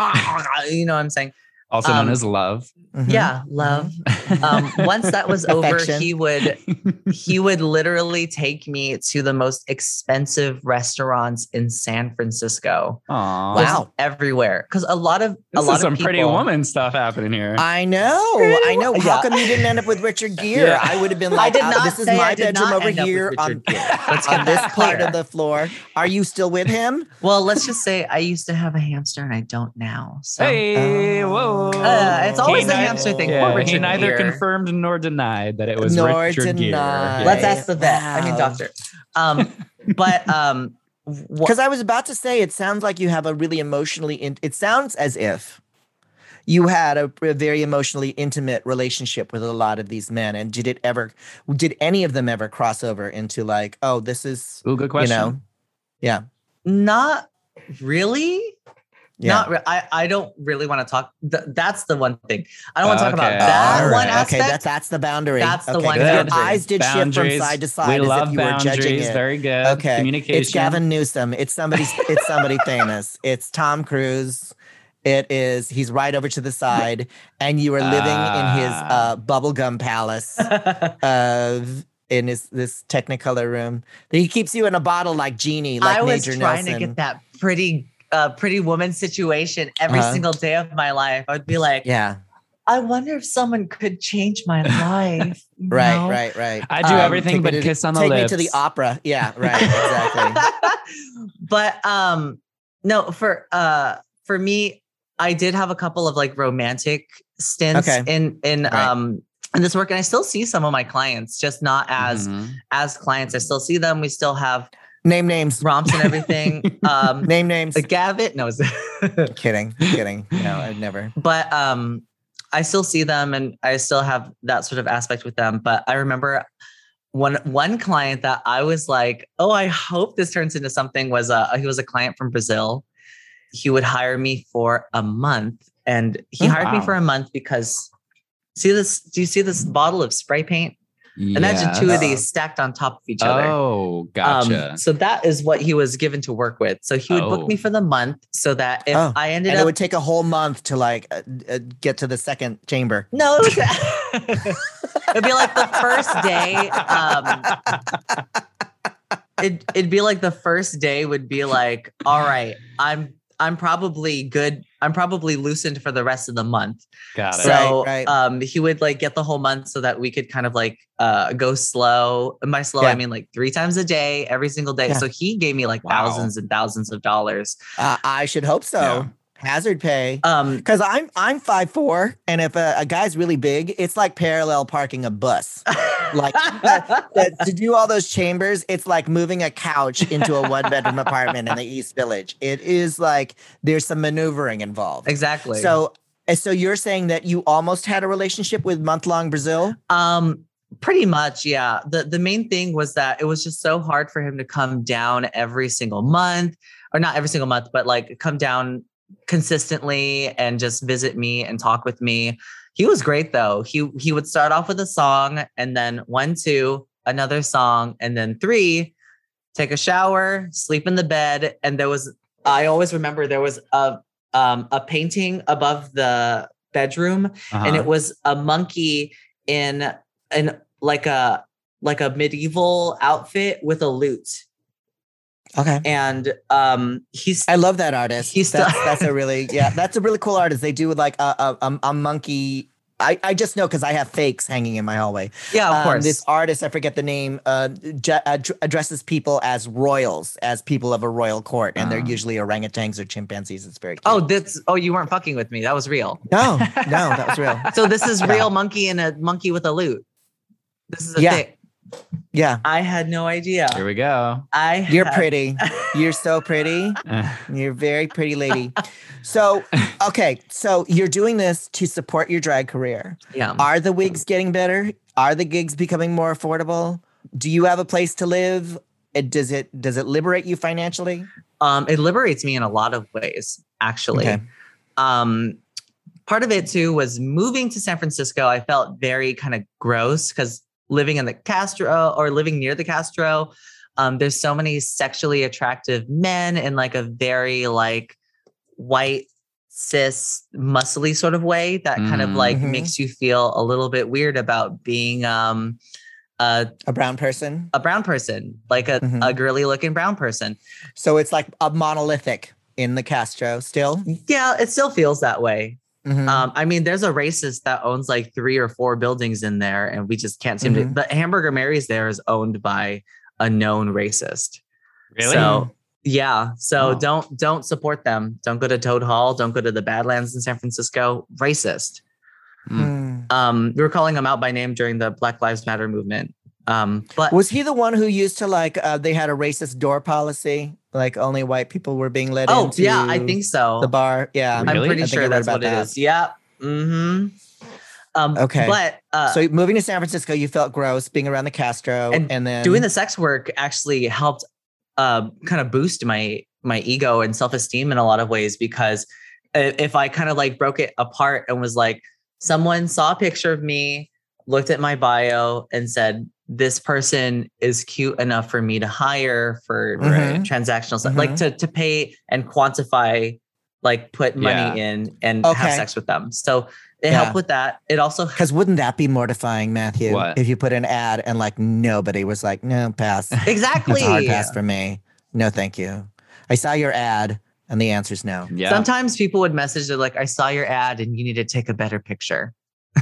you know what I'm saying? Also known um, as love. Mm-hmm. Yeah, love. Um, once that was over, he would he would literally take me to the most expensive restaurants in San Francisco. Aww. Wow, everywhere. Because a lot of this a lot is some of people, Pretty Woman stuff happening here. I know, pretty I know. How yeah. come you didn't end up with Richard Gere? Yeah. I would have been like, I did not uh, this is say my I did bedroom not over end up here with on, Let's on get this that part clear. of the floor. Are you still with him? Well, let's just say I used to have a hamster and I don't now. So. Hey, whoa! Uh, it's always he a neither, hamster thing. Yeah, Richard he neither Gere. confirmed nor denied that it was nor Richard Gere. denied. Let's ask the vet. Wow. I mean, doctor. Um, but um, because wh- I was about to say, it sounds like you have a really emotionally. In- it sounds as if you had a, a very emotionally intimate relationship with a lot of these men. And did it ever? Did any of them ever cross over into like, oh, this is? Ooh, good question. You know, yeah. Not really. Yeah. Not re- I, I don't really want to talk. Th- that's the one thing. I don't want to okay. talk about that right. one aspect. Okay, that's that's the boundary. That's the okay, one your boundary. eyes did Boundaries. shift from side to side We as love if you were judging boundaries. it. Very good. Okay, Communication. it's Gavin Newsom. It's somebody. It's somebody famous. It's Tom Cruise. It is. He's right over to the side, and you are living uh, in his uh, bubblegum palace. uh, in his this Technicolor room. He keeps you in a bottle like Genie, like I was Major trying Nelson. to get that pretty, uh, pretty woman situation every Uh-huh. single day of my life. I would be like, Yeah. I wonder if someone could change my life. you Right, know? right, right. I do Um, everything Take me but to- kiss on the Take lips. me to the opera. Yeah, right, exactly. But um, no, for uh, for me, I did have a couple of like romantic stints Okay. in in Right. um in this work, and I still see some of my clients, just not as Mhm. as clients. I still see them. We still have Name names. romps and everything. um, Name names. the Gavit, no, it's- Kidding, kidding. No, I'd never. but um, I still see them, and I still have that sort of aspect with them. But I remember one one client that I was like, oh, I hope this turns into something. Was a he was a client from Brazil. He would hire me for a month, and he Oh, hired me wow. for a month because see this? Do you see this bottle of spray paint? Imagine two of Yes. these stacked on top of each other. Oh, gotcha. Um, so that is what he was given to work with. So he would book Oh. me for the month, so that if Oh, I ended And up it would take a whole month to like uh, uh, get to the second chamber. no, it was it'd be like the first day. Um, it it'd be like the first day would be like, all right, I'm I'm probably good. I'm probably loosened for the rest of the month. Got it. So Right, right. um, he would like get the whole month so that we could kind of like uh, go slow. And by slow, Yeah. I mean like three times a day, every single day. Yeah. So he gave me like Wow. thousands and thousands of dollars. Uh, I should hope so. Yeah. Hazard pay. Um, Because I'm I'm five four, and if a, a guy's really big, it's like parallel parking a bus. Like that- that- to do all those chambers, it's like moving a couch into a one bedroom apartment in the East Village. It is like there's some maneuvering involved. exactly. So, and so you're saying that you almost had a relationship with month long Brazil? Um, pretty much, yeah. The the main thing was that it was just so hard for him to come down every single month, or not every single month, but like come down consistently and just visit me and talk with me. He was great though. He he would start off with a song, and then one, two, another song, and then three, take a shower, sleep in the bed. And there was, I always remember there was a um a painting above the bedroom, Uh-huh. and it was a monkey in in like a like a medieval outfit with a lute. Okay. And um he's I love that artist. He's still- that's, that's a really, yeah, that's a really cool artist. They do like a, a, a, a monkey. I, I just know because I have fakes hanging in my hallway. yeah, of Um, course. This artist, I forget the name, uh, j- ad- addresses people as royals, as people of a royal court, and they're Ah. usually orangutans or chimpanzees. It's very cute. oh, this oh, you weren't fucking with me. That was real. no, no, that was real. So this is Yeah. real monkey and a monkey with a lute. This is a Yeah. thing. Yeah, I had no idea. Here we go. I you're had- pretty. You're so pretty. You're a very pretty lady. So, okay, so you're doing this to support your drag career. Yeah. Are the wigs getting better? Are the gigs becoming more affordable? Do you have a place to live? It, does it does it liberate you financially? Um, it liberates me in a lot of ways, actually. Okay. Um, part of it too was moving to San Francisco. I felt very kind of gross because living in the Castro or living near the Castro, um, there's so many sexually attractive men in like a very like white, cis, muscly sort of way that kind of like Mhm. makes you feel a little bit weird about being um, a, A brown person? a brown person, like a, Mhm. a girly looking brown person. So it's like a monolithic in the Castro still? Yeah, it still feels that way. Mhm. Um, I mean, there's a racist that owns like three or four buildings in there, and we just can't seem Mhm. to. The Hamburger Mary's there is owned by a known racist. Really? So yeah. So Oh. don't don't support them. Don't go to Toad Hall. Don't go to the Badlands in San Francisco. Racist. Hmm. Um, we were calling them out by name during the Black Lives Matter movement. Um, but Was he the one who used to like, uh, they had a racist door policy? Like only white people were being let oh into yeah, I think so. the bar? Yeah. I'm Really? pretty I think I sure read that's about what it that. is. Yeah. Mm-hmm. Um, Okay. But uh, So moving to San Francisco, you felt gross being around the Castro, and, And then doing the sex work actually helped uh, kind of boost my my ego and self-esteem in a lot of ways, because i- if I kind of like broke it apart and was like, someone saw a picture of me, looked at my bio and said, this person is cute enough for me to hire for Mhm. transactional stuff, Mhm. like to to pay and quantify, like put money Yeah. in and Okay. have sex with them. So it Yeah. helped with that. It also Because wouldn't that be mortifying, Matthew? What? If you put an ad and like nobody was like, no, pass. exactly That's a hard pass for me. No, thank you. I saw your ad. And the answer is no. Yeah. Sometimes people would message, they're like, I saw your ad and you need to take a better picture.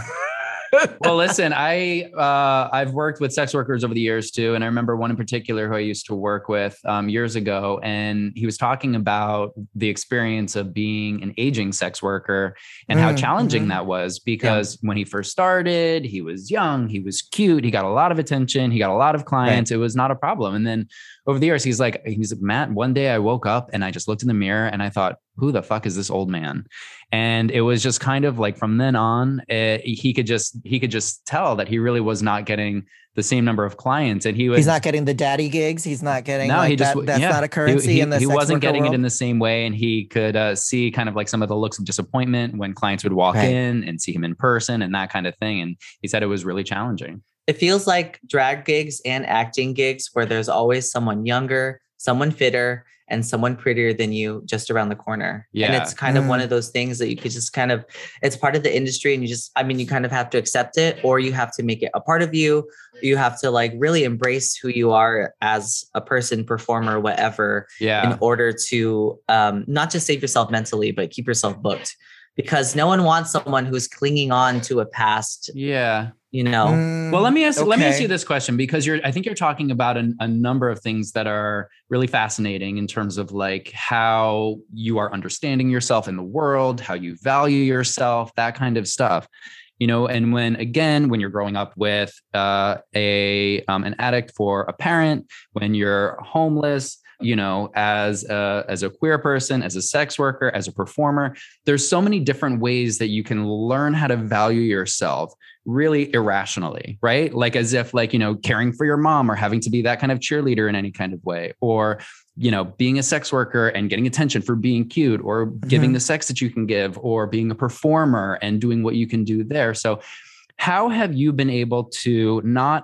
Well, listen, I uh, I've worked with sex workers over the years too, and I remember one in particular who I used to work with um, years ago, and he was talking about the experience of being an aging sex worker and mm, how challenging mm-hmm. that was, because yeah. when he first started, he was young, he was cute, he got a lot of attention, he got a lot of clients. Right. It was not a problem, and then over the years, he's like, he's like, Matt, one day I woke up and I just looked in the mirror and I thought, who the fuck is this old man? And it was just kind of like from then on, uh, he could just he could just tell that he really was not getting the same number of clients, and he was he's not getting the daddy gigs. He's not getting no, like he just that, that's yeah. not a currency he, he, in the he sex wasn't getting world. it in the same way, and he could uh, see kind of like some of the looks of disappointment when clients would walk right. in and see him in person and that kind of thing. And he said it was really challenging. It feels like drag gigs and acting gigs where there's always someone younger, someone fitter, and someone prettier than you just around the corner. Yeah. And it's kind mm. of one of those things that you could just kind of, it's part of the industry, and you just, I mean, you kind of have to accept it, or you have to make it a part of you. You have to like really embrace who you are as a person, performer, whatever, yeah. in order to um, not just save yourself mentally, but keep yourself booked. Because no one wants someone who's clinging on to a past. Yeah. You know, mm, well, let me ask, okay. let me ask you this question, because you're, I think you're talking about an, a number of things that are really fascinating in terms of like how you are understanding yourself in the world, how you value yourself, that kind of stuff, you know, and when, again, when you're growing up with uh, a, um, an addict for a parent, when you're homeless, you know, as a, as a queer person, as a sex worker, as a performer, there's so many different ways that you can learn how to value yourself really irrationally, right? Like as if like, you know, caring for your mom or having to be that kind of cheerleader in any kind of way, or, you know, being a sex worker and getting attention for being cute, or mm-hmm. giving the sex that you can give, or being a performer and doing what you can do there. So how have you been able to not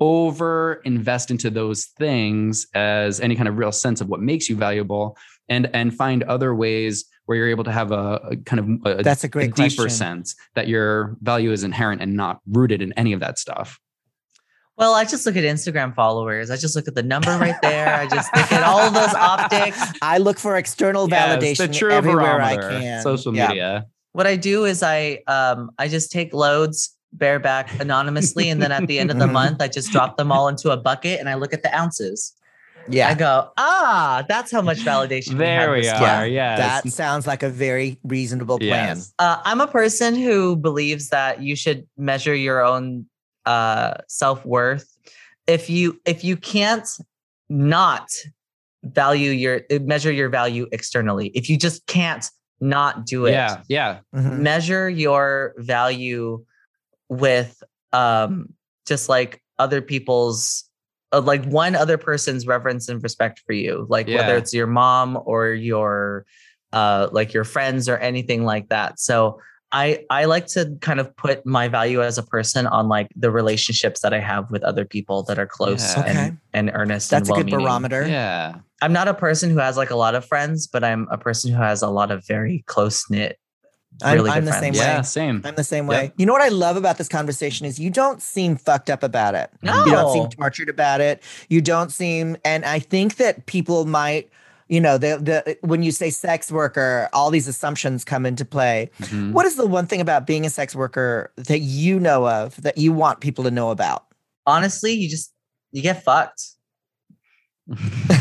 over invest into those things as any kind of real sense of what makes you valuable, and and find other ways where you're able to have a, a kind of a, that's a great a deeper question. sense that your value is inherent and not rooted in any of that stuff? Well, I just look at Instagram followers. I just look at the number right there. I just look at all of those optics. I look for external yes, validation the true everywhere I barometer, can. Social yeah. media. What I do is I um I just take loads bareback anonymously, and then at the end of the month, I just drop them all into a bucket and I look at the ounces. Yeah. I go, ah, that's how much validation there we, we have are. Yeah, Yes. that sounds like a very reasonable plan. Yes. Uh, I'm a person who believes that you should measure your own uh, self-worth. If you if you can't not value your measure your value externally, if you just can't not do it, Yeah. Yeah. Mhm. measure your value with um, just like other people's. Uh, like one other person's reverence and respect for you, like Yeah. whether it's your mom or your uh, like your friends or anything like that. So I I like to kind of put my value as a person on like the relationships that I have with other people that are close Yeah. and, Okay. and earnest. That's and a good well-meaning. barometer. Yeah. I'm not a person who has like a lot of friends, but I'm a person who has a lot of very close knit. I'm, Really I'm good the friends. same Yeah. way. Same. I'm the same Yep. way. You know what I love about this conversation is you don't seem fucked up about it. No. You don't seem tortured about it. You don't seem, and I think that people might, you know, the the when you say sex worker, all these assumptions come into play. Mhm. What is the one thing about being a sex worker that you know of that you want people to know about? Honestly, you just you get fucked. no,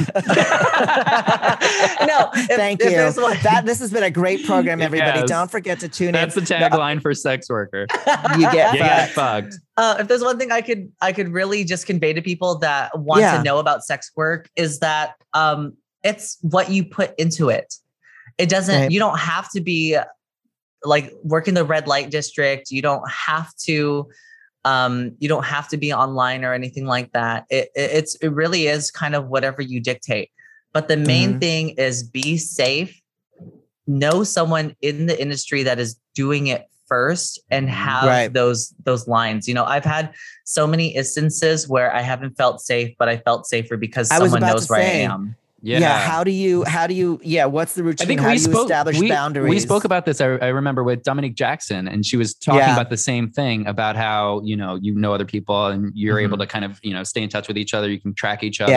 if, Thank if you. there's one- That this has been a great program, everybody. Yes. Don't forget to tune That's the in. tagline for sex worker. You get You get fucked. fucked. Uh, if there's one thing I could I could really just convey to people that want Yeah. to know about sex work is that um, it's what you put into it. It doesn't. Right. You don't have to be like work in the red light district. You don't have to. Um, you don't have to be online or anything like that. It, it it's it really is kind of whatever you dictate. But the main Mhm. thing is be safe. Know someone in the industry that is doing it first and have Right. those those lines. You know, I've had so many instances where I haven't felt safe, but I felt safer because I was someone about knows to where say. I am. Yeah. Yeah. How do you? How do you? Yeah. What's the routine? I think how we do you spoke, establish we, boundaries? we spoke about this. I, I remember with Dominique Jackson, and she was talking Yeah. about the same thing about how, you know, you know other people and you're Mhm. able to kind of, you know, stay in touch with each other. You can track each other. Yeah.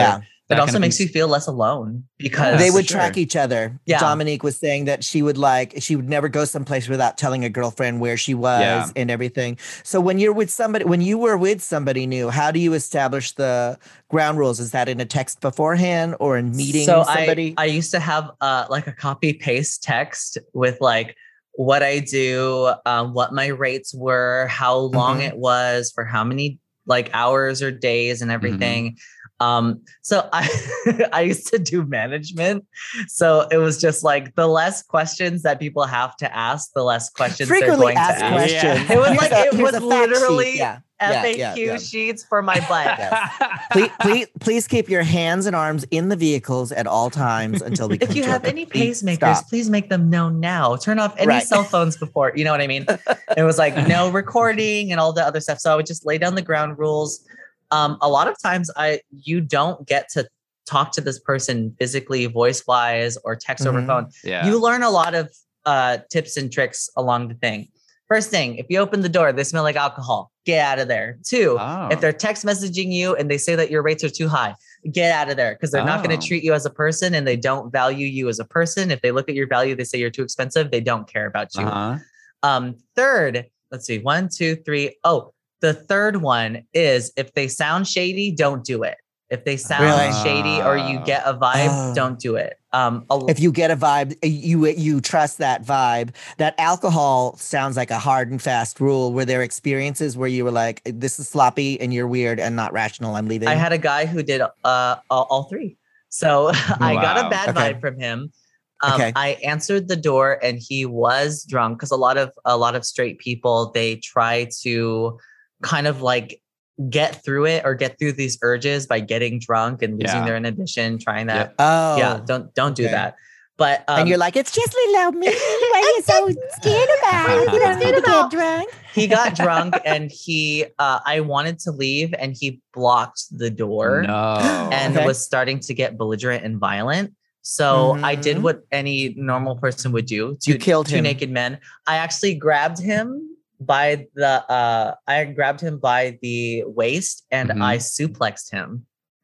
that also kind of makes things- you feel less alone because They for would sure. track each other. Yeah. Dominique was saying that she would like she would never go someplace without telling a girlfriend where she was Yeah. and everything. So when you're with somebody, when you were with somebody new, how do you establish the ground rules? Is that in a text beforehand or in meeting so somebody? I, I used to have uh, like a copy paste text with like what I do, um, what my rates were, how long Mhm. it was, for how many like hours or days and everything. Um, so I I used to do management. So it was just like the less questions that people have to ask, the less questions Frequently they're going asked to ask. questions. It was Here's like a- it here's was a fact sheet. literally Yeah. F Yeah, A yeah, Q yeah. sheets for my butt. please, please, please keep your hands and arms in the vehicles at all times until we come If you to a have any complete pacemakers, stop. please make them known now. Turn off any Right. cell phones before, you know what I mean? It was like no recording and all the other stuff. So I would just lay down the ground rules. Um, a lot of times I you don't get to talk to this person physically, voice wise, or text over Mhm. phone. Yeah. You learn a lot of uh, tips and tricks along the thing. First thing, if you open the door, they smell like alcohol, get out of there. Two, Oh. if they're text messaging you and they say that your rates are too high, get out of there because they're not going Oh. to treat you as a person and they don't value you as a person. If they look at your value, they say you're too expensive, they don't care about you. Uh-huh. Um, third, let's see, one, two, three. Oh, the third one is if they sound shady, don't do it. If they sound Really? shady or you get a vibe, Oh. don't do it. Um, a- If you get a vibe, you you trust that vibe. That alcohol sounds like a hard and fast rule. Were there experiences where you were like, "This is sloppy and you're weird and not rational. I'm leaving." I had a guy who did uh, all, all three. So I got a Wow. bad Okay. vibe from him. Um, Okay. I answered the door and he was drunk because a lot of a lot of straight people, they try to kind of like get through it or get through these urges by getting drunk and losing Yeah. their inhibition, trying that. Yep. oh, Yeah, don't don't do okay. that. But um, and you're like, "It's just little me. Why are you so scared about? You don't need to get drunk." he got drunk and he uh, I wanted to leave and he blocked the door. No. and Okay. was starting to get belligerent and violent. So I did Mhm. what any normal person would do. Two, You killed two him. naked men. I actually grabbed him by the uh I grabbed him by the waist and Mhm. I suplexed him.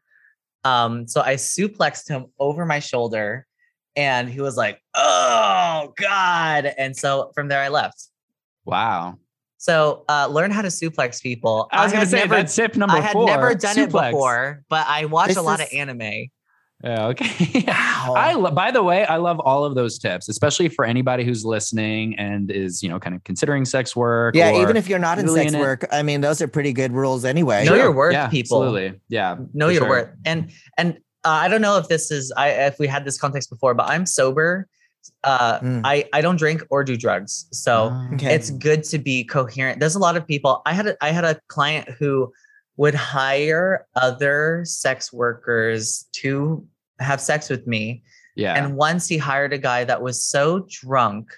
Um, so I suplexed him over my shoulder and he was like, "Oh God." And so from there I left. Wow. So uh learn how to suplex people. I was going had to say never, that's tip number I had four. never done it suplex. before, but I watch This a lot of is- anime. Yeah, okay. Wow. I lo- by the way, I love all of those tips, especially for anybody who's listening and is, you know, kind of considering sex work. Yeah, or even if you're not in really sex in it. work, I mean, those are pretty good rules anyway. Know your worth, yeah, people. Absolutely. Yeah. Know for your sure. worth. And and uh, I don't know if this is I if we had this context before, but I'm sober. Uh, Mm. I I don't drink or do drugs, so Um, Okay. it's good to be coherent. There's a lot of people. I had a, I had a client who would hire other sex workers to have sex with me. yeah. And once he hired a guy that was so drunk,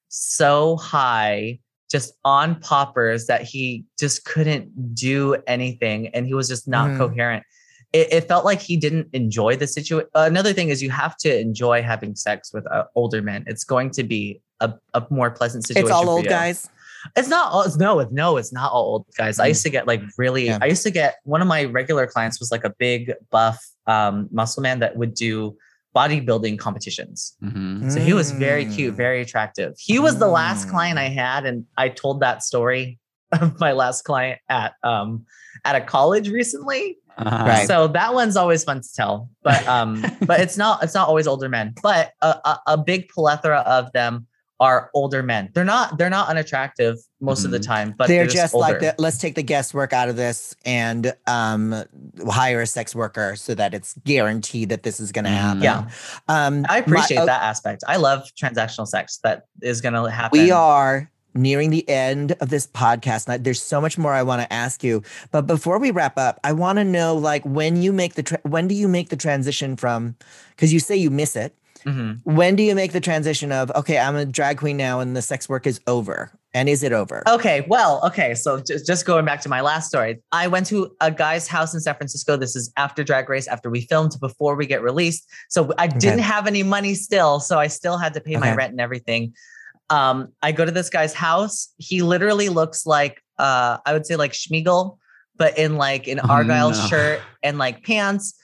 so high, just on poppers that he just couldn't do anything. And he was just not Mhm. coherent. It, it felt like he didn't enjoy the situation. Another thing is you have to enjoy having sex with uh, older men. It's going to be a, a more pleasant situation. It's all for old you. guys. It's not all, no, it's- no, it's not all old guys. I used to get like really, Yeah. I used to get, one of my regular clients was like a big buff um, muscle man that would do bodybuilding competitions. Mhm. So he was very cute, Mm. very attractive. He was the last Mm. client I had. And I told that story of my last client at, um, at a college recently. Uh-huh. Right. So that one's always fun to tell, but, um, but it's not, it's not always older men, but a, a, a big plethora of them are older men. They're not, they're not unattractive most of the Mhm. time, but they're, they're, just like older. the, let's take the guesswork out of this and um, hire a sex worker so that it's guaranteed that this is going to Mhm. happen. Yeah. Um, I appreciate my- uh, that aspect. I love transactional sex that is going to happen. We are nearing the end of this podcast. Now, there's so much more I want to ask you, but before we wrap up, I want to know, like, when you make the tra- when do you make the transition from? Because you say you miss it. Mhm. When do you make the transition of, okay, I'm a drag queen now, and the sex work is over? And is it over? Okay, well, okay. So just, just going back to my last story, I went to a guy's house in San Francisco. This is after Drag Race, after we filmed, before we get released. So I didn't have any money still. So I still had to pay my Okay. rent and everything. Um, I go to this guy's house. He literally looks like, uh, I would say like Schmiegel, but in like an Oh, Argyle no. shirt and like pants.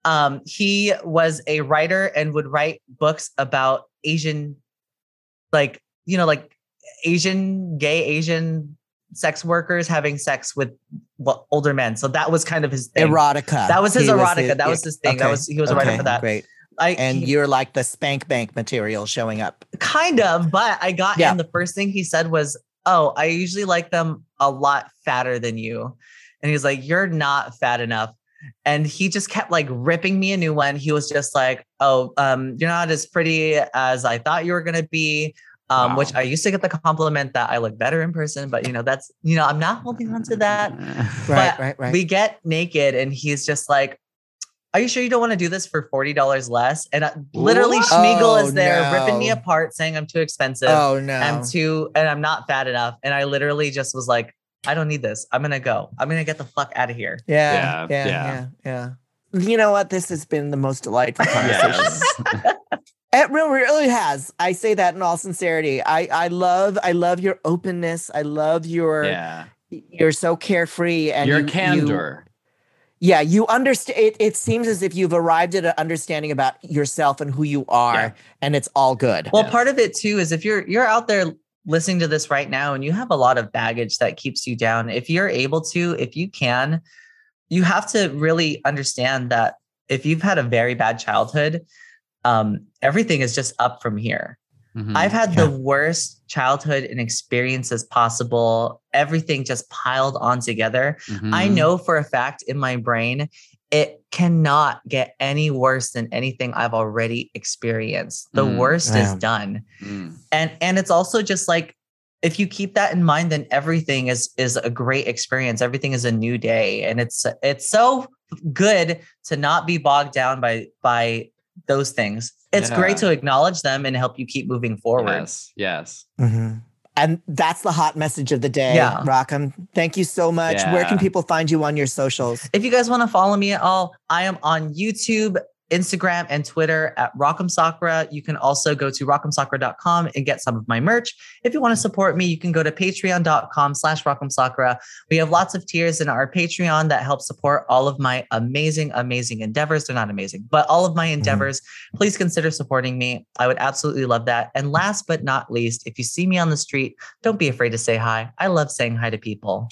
Um, he was a writer and would write books about Asian, like, you know, like Asian, gay Asian sex workers having sex with well, older men. So that was kind of his thing. Erotica. That was his He erotica. the- that was his thing. okay, That was he was a okay, writer for that. Great. I, And he- you're like the spank bank material showing up. kind of, but I got Yeah. him. The first thing he said was, "Oh, I usually like them a lot fatter than you," and he's like, "You're not fat enough." And he just kept like ripping me a new one. He was just like, "Oh, um, you're not as pretty as I thought you were gonna be." Um, Wow. Which I used to get the compliment that I look better in person, but you know, that's, you know, I'm not holding on to that. Right, But right, right. We get naked and he's just like, "Are you sure you don't want to do this for forty dollars less?" And uh, literally What? Schmeagle Oh, is there ripping me no. apart saying I'm too expensive. oh no. I'm too, and I'm not fat enough. And I literally just was like, "I don't need this. I'm going to go. I'm going to get the fuck out of here." yeah, Yeah, yeah, yeah. yeah, yeah. You know what? This has been the most delightful conversation. Yes. It really, really has. I say that in all sincerity. I, I love, I love your openness. I love your, yeah. you're so carefree and Your you- you- candor. yeah, you understand. It, it seems as if you've arrived at an understanding about yourself and who you are, Yeah. and it's all good. Well, Yeah. part of it too is if you're you're out there listening to this right now and you have a lot of baggage that keeps you down, if you're able to, if you can, you have to really understand that if you've had a very bad childhood, um, everything is just up from here. Mhm. I've had Yeah. the worst childhood and experiences possible, everything just piled on together. Mhm. I know for a fact in my brain, it cannot get any worse than anything I've already experienced. The Mm, worst is yeah. done. Mm. And and it's also just like, if you keep that in mind, then everything is is a great experience. Everything is a new day. And it's it's so good to not be bogged down by by those things. It's Yeah. great to acknowledge them and help you keep moving forward. Yes. Yes. Mhm. And that's the hot message of the day. Yeah. Rockham, thank you so much. Where can Yeah. people find you on your socials? If you guys want to follow me at all, I am on YouTube, Instagram, and Twitter at Rock'em Sakura. You can also go to rock'em sakura dot com and get some of my merch. If you want to support me, you can go to patreon dot com slash rock'em sakura. We have lots of tiers in our Patreon that help support all of my amazing, amazing endeavors. They're not amazing, but all of my endeavors. Please consider supporting me. I would absolutely love that. And last but not least, if you see me on the street, don't be afraid to say hi. I love saying hi to people.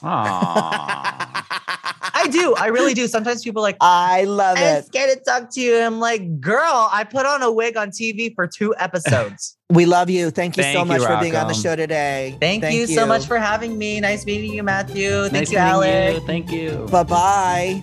Aww. I do. I really do. Sometimes people are like, I love I'm it. scared to talk to you. I'm like, girl, I put on a wig on T V for two episodes. We love you. Thank you so Thank much you, for being on the Rockham. show today. Thank, you, so much for having me. Nice meeting you, Matthew. Thank Nice you, meeting Alec. you. Thank you. Bye bye.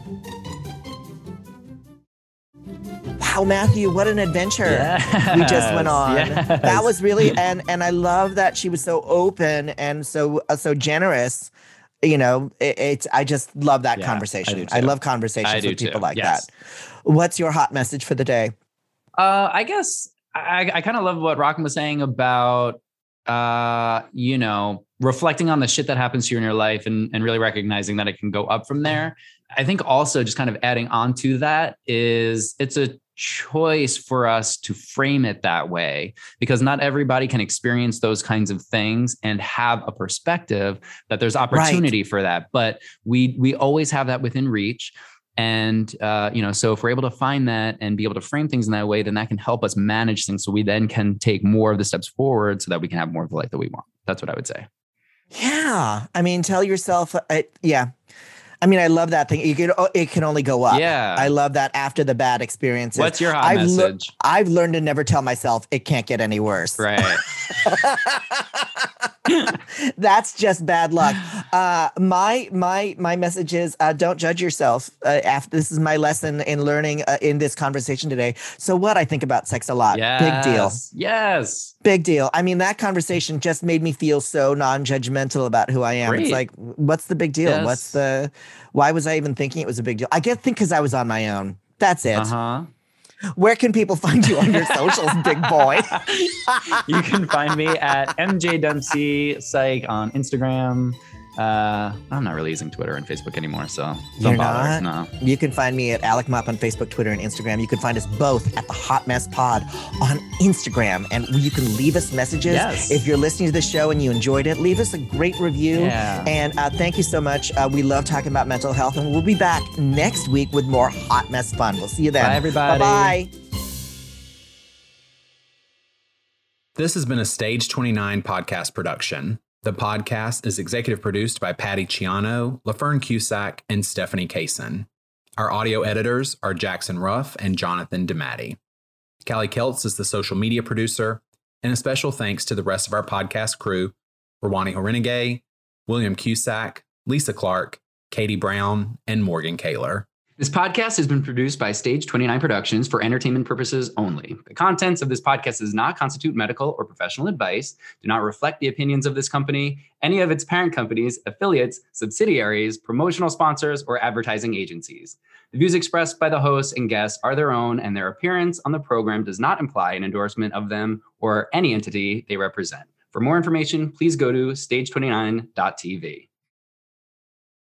Wow, Matthew, what an adventure we just went Yes, on. yes. That was really, and and I love that she was so open and so uh, so generous. You know, it, it's I just love that Yeah, conversation. I do I, too. love conversations I do with people too. like Yes. that. What's your hot message for the day? Uh, I guess I, I kind of love what Rockham was saying about, uh, you know, reflecting on the shit that happens to you in your life and, and really recognizing that it can go up from there. I think also just kind of adding on to that is it's a choice for us to frame it that way, because not everybody can experience those kinds of things and have a perspective that there's opportunity for that. But we we always have that within reach. And, uh, you know, so if we're able to find that and be able to frame things in that way, then that can help us manage things. So we then can take more of the steps forward so that we can have more of the life that we want. That's what I would say. Yeah, I mean, tell yourself. Uh, yeah, I mean, I love that thing. You can, it can only go up. Yeah. I love that after the bad experiences. What's your hot I've lear- message? I've learned to never tell myself it can't get any worse. Right. That's just bad luck. Uh, my my my message is uh, don't judge yourself. Uh, after this is my lesson in learning uh, in this conversation today. So what I think about sex a lot. Big deal. Yes. Yes. Big deal. I mean, that conversation just made me feel so non-judgmental about who I am. Great. It's like, what's the big deal? Yes. What's the? Why was I even thinking it was a big deal? I get think because I was on my own. That's it. Uh-huh. Where can people find you on your socials, big boy? You can find me at M J Dempsey Psych on Instagram. Uh, I'm not really using Twitter and Facebook anymore, so don't You're bother. not? No. You can find me at Alec Mop on Facebook, Twitter, and Instagram. You can find us both at the Hot Mess Pod on Instagram. And you can leave us messages. Yes. If you're listening to the show and you enjoyed it, leave us a great review. Yeah. And uh, thank you so much. Uh, we love talking about mental health. And we'll be back next week with more Hot Mess fun. We'll see you then. Bye, everybody. Bye-bye. This has been a Stage twenty-nine podcast production. The podcast is executive produced by Patty Ciano, LaFern Cusack, and Stephanie Kaysen. Our audio editors are Jackson Ruff and Jonathan DeMatti. Callie Keltz is the social media producer, and a special thanks to the rest of our podcast crew, Rawani Horenegay, William Cusack, Lisa Clark, Katie Brown, and Morgan Kaler. This podcast has been produced by Stage twenty-nine Productions for entertainment purposes only. The contents of this podcast does not constitute medical or professional advice, do not reflect the opinions of this company, any of its parent companies, affiliates, subsidiaries, promotional sponsors, or advertising agencies. The views expressed by the hosts and guests are their own, and their appearance on the program does not imply an endorsement of them or any entity they represent. For more information, please go to stage twenty-nine dot t v.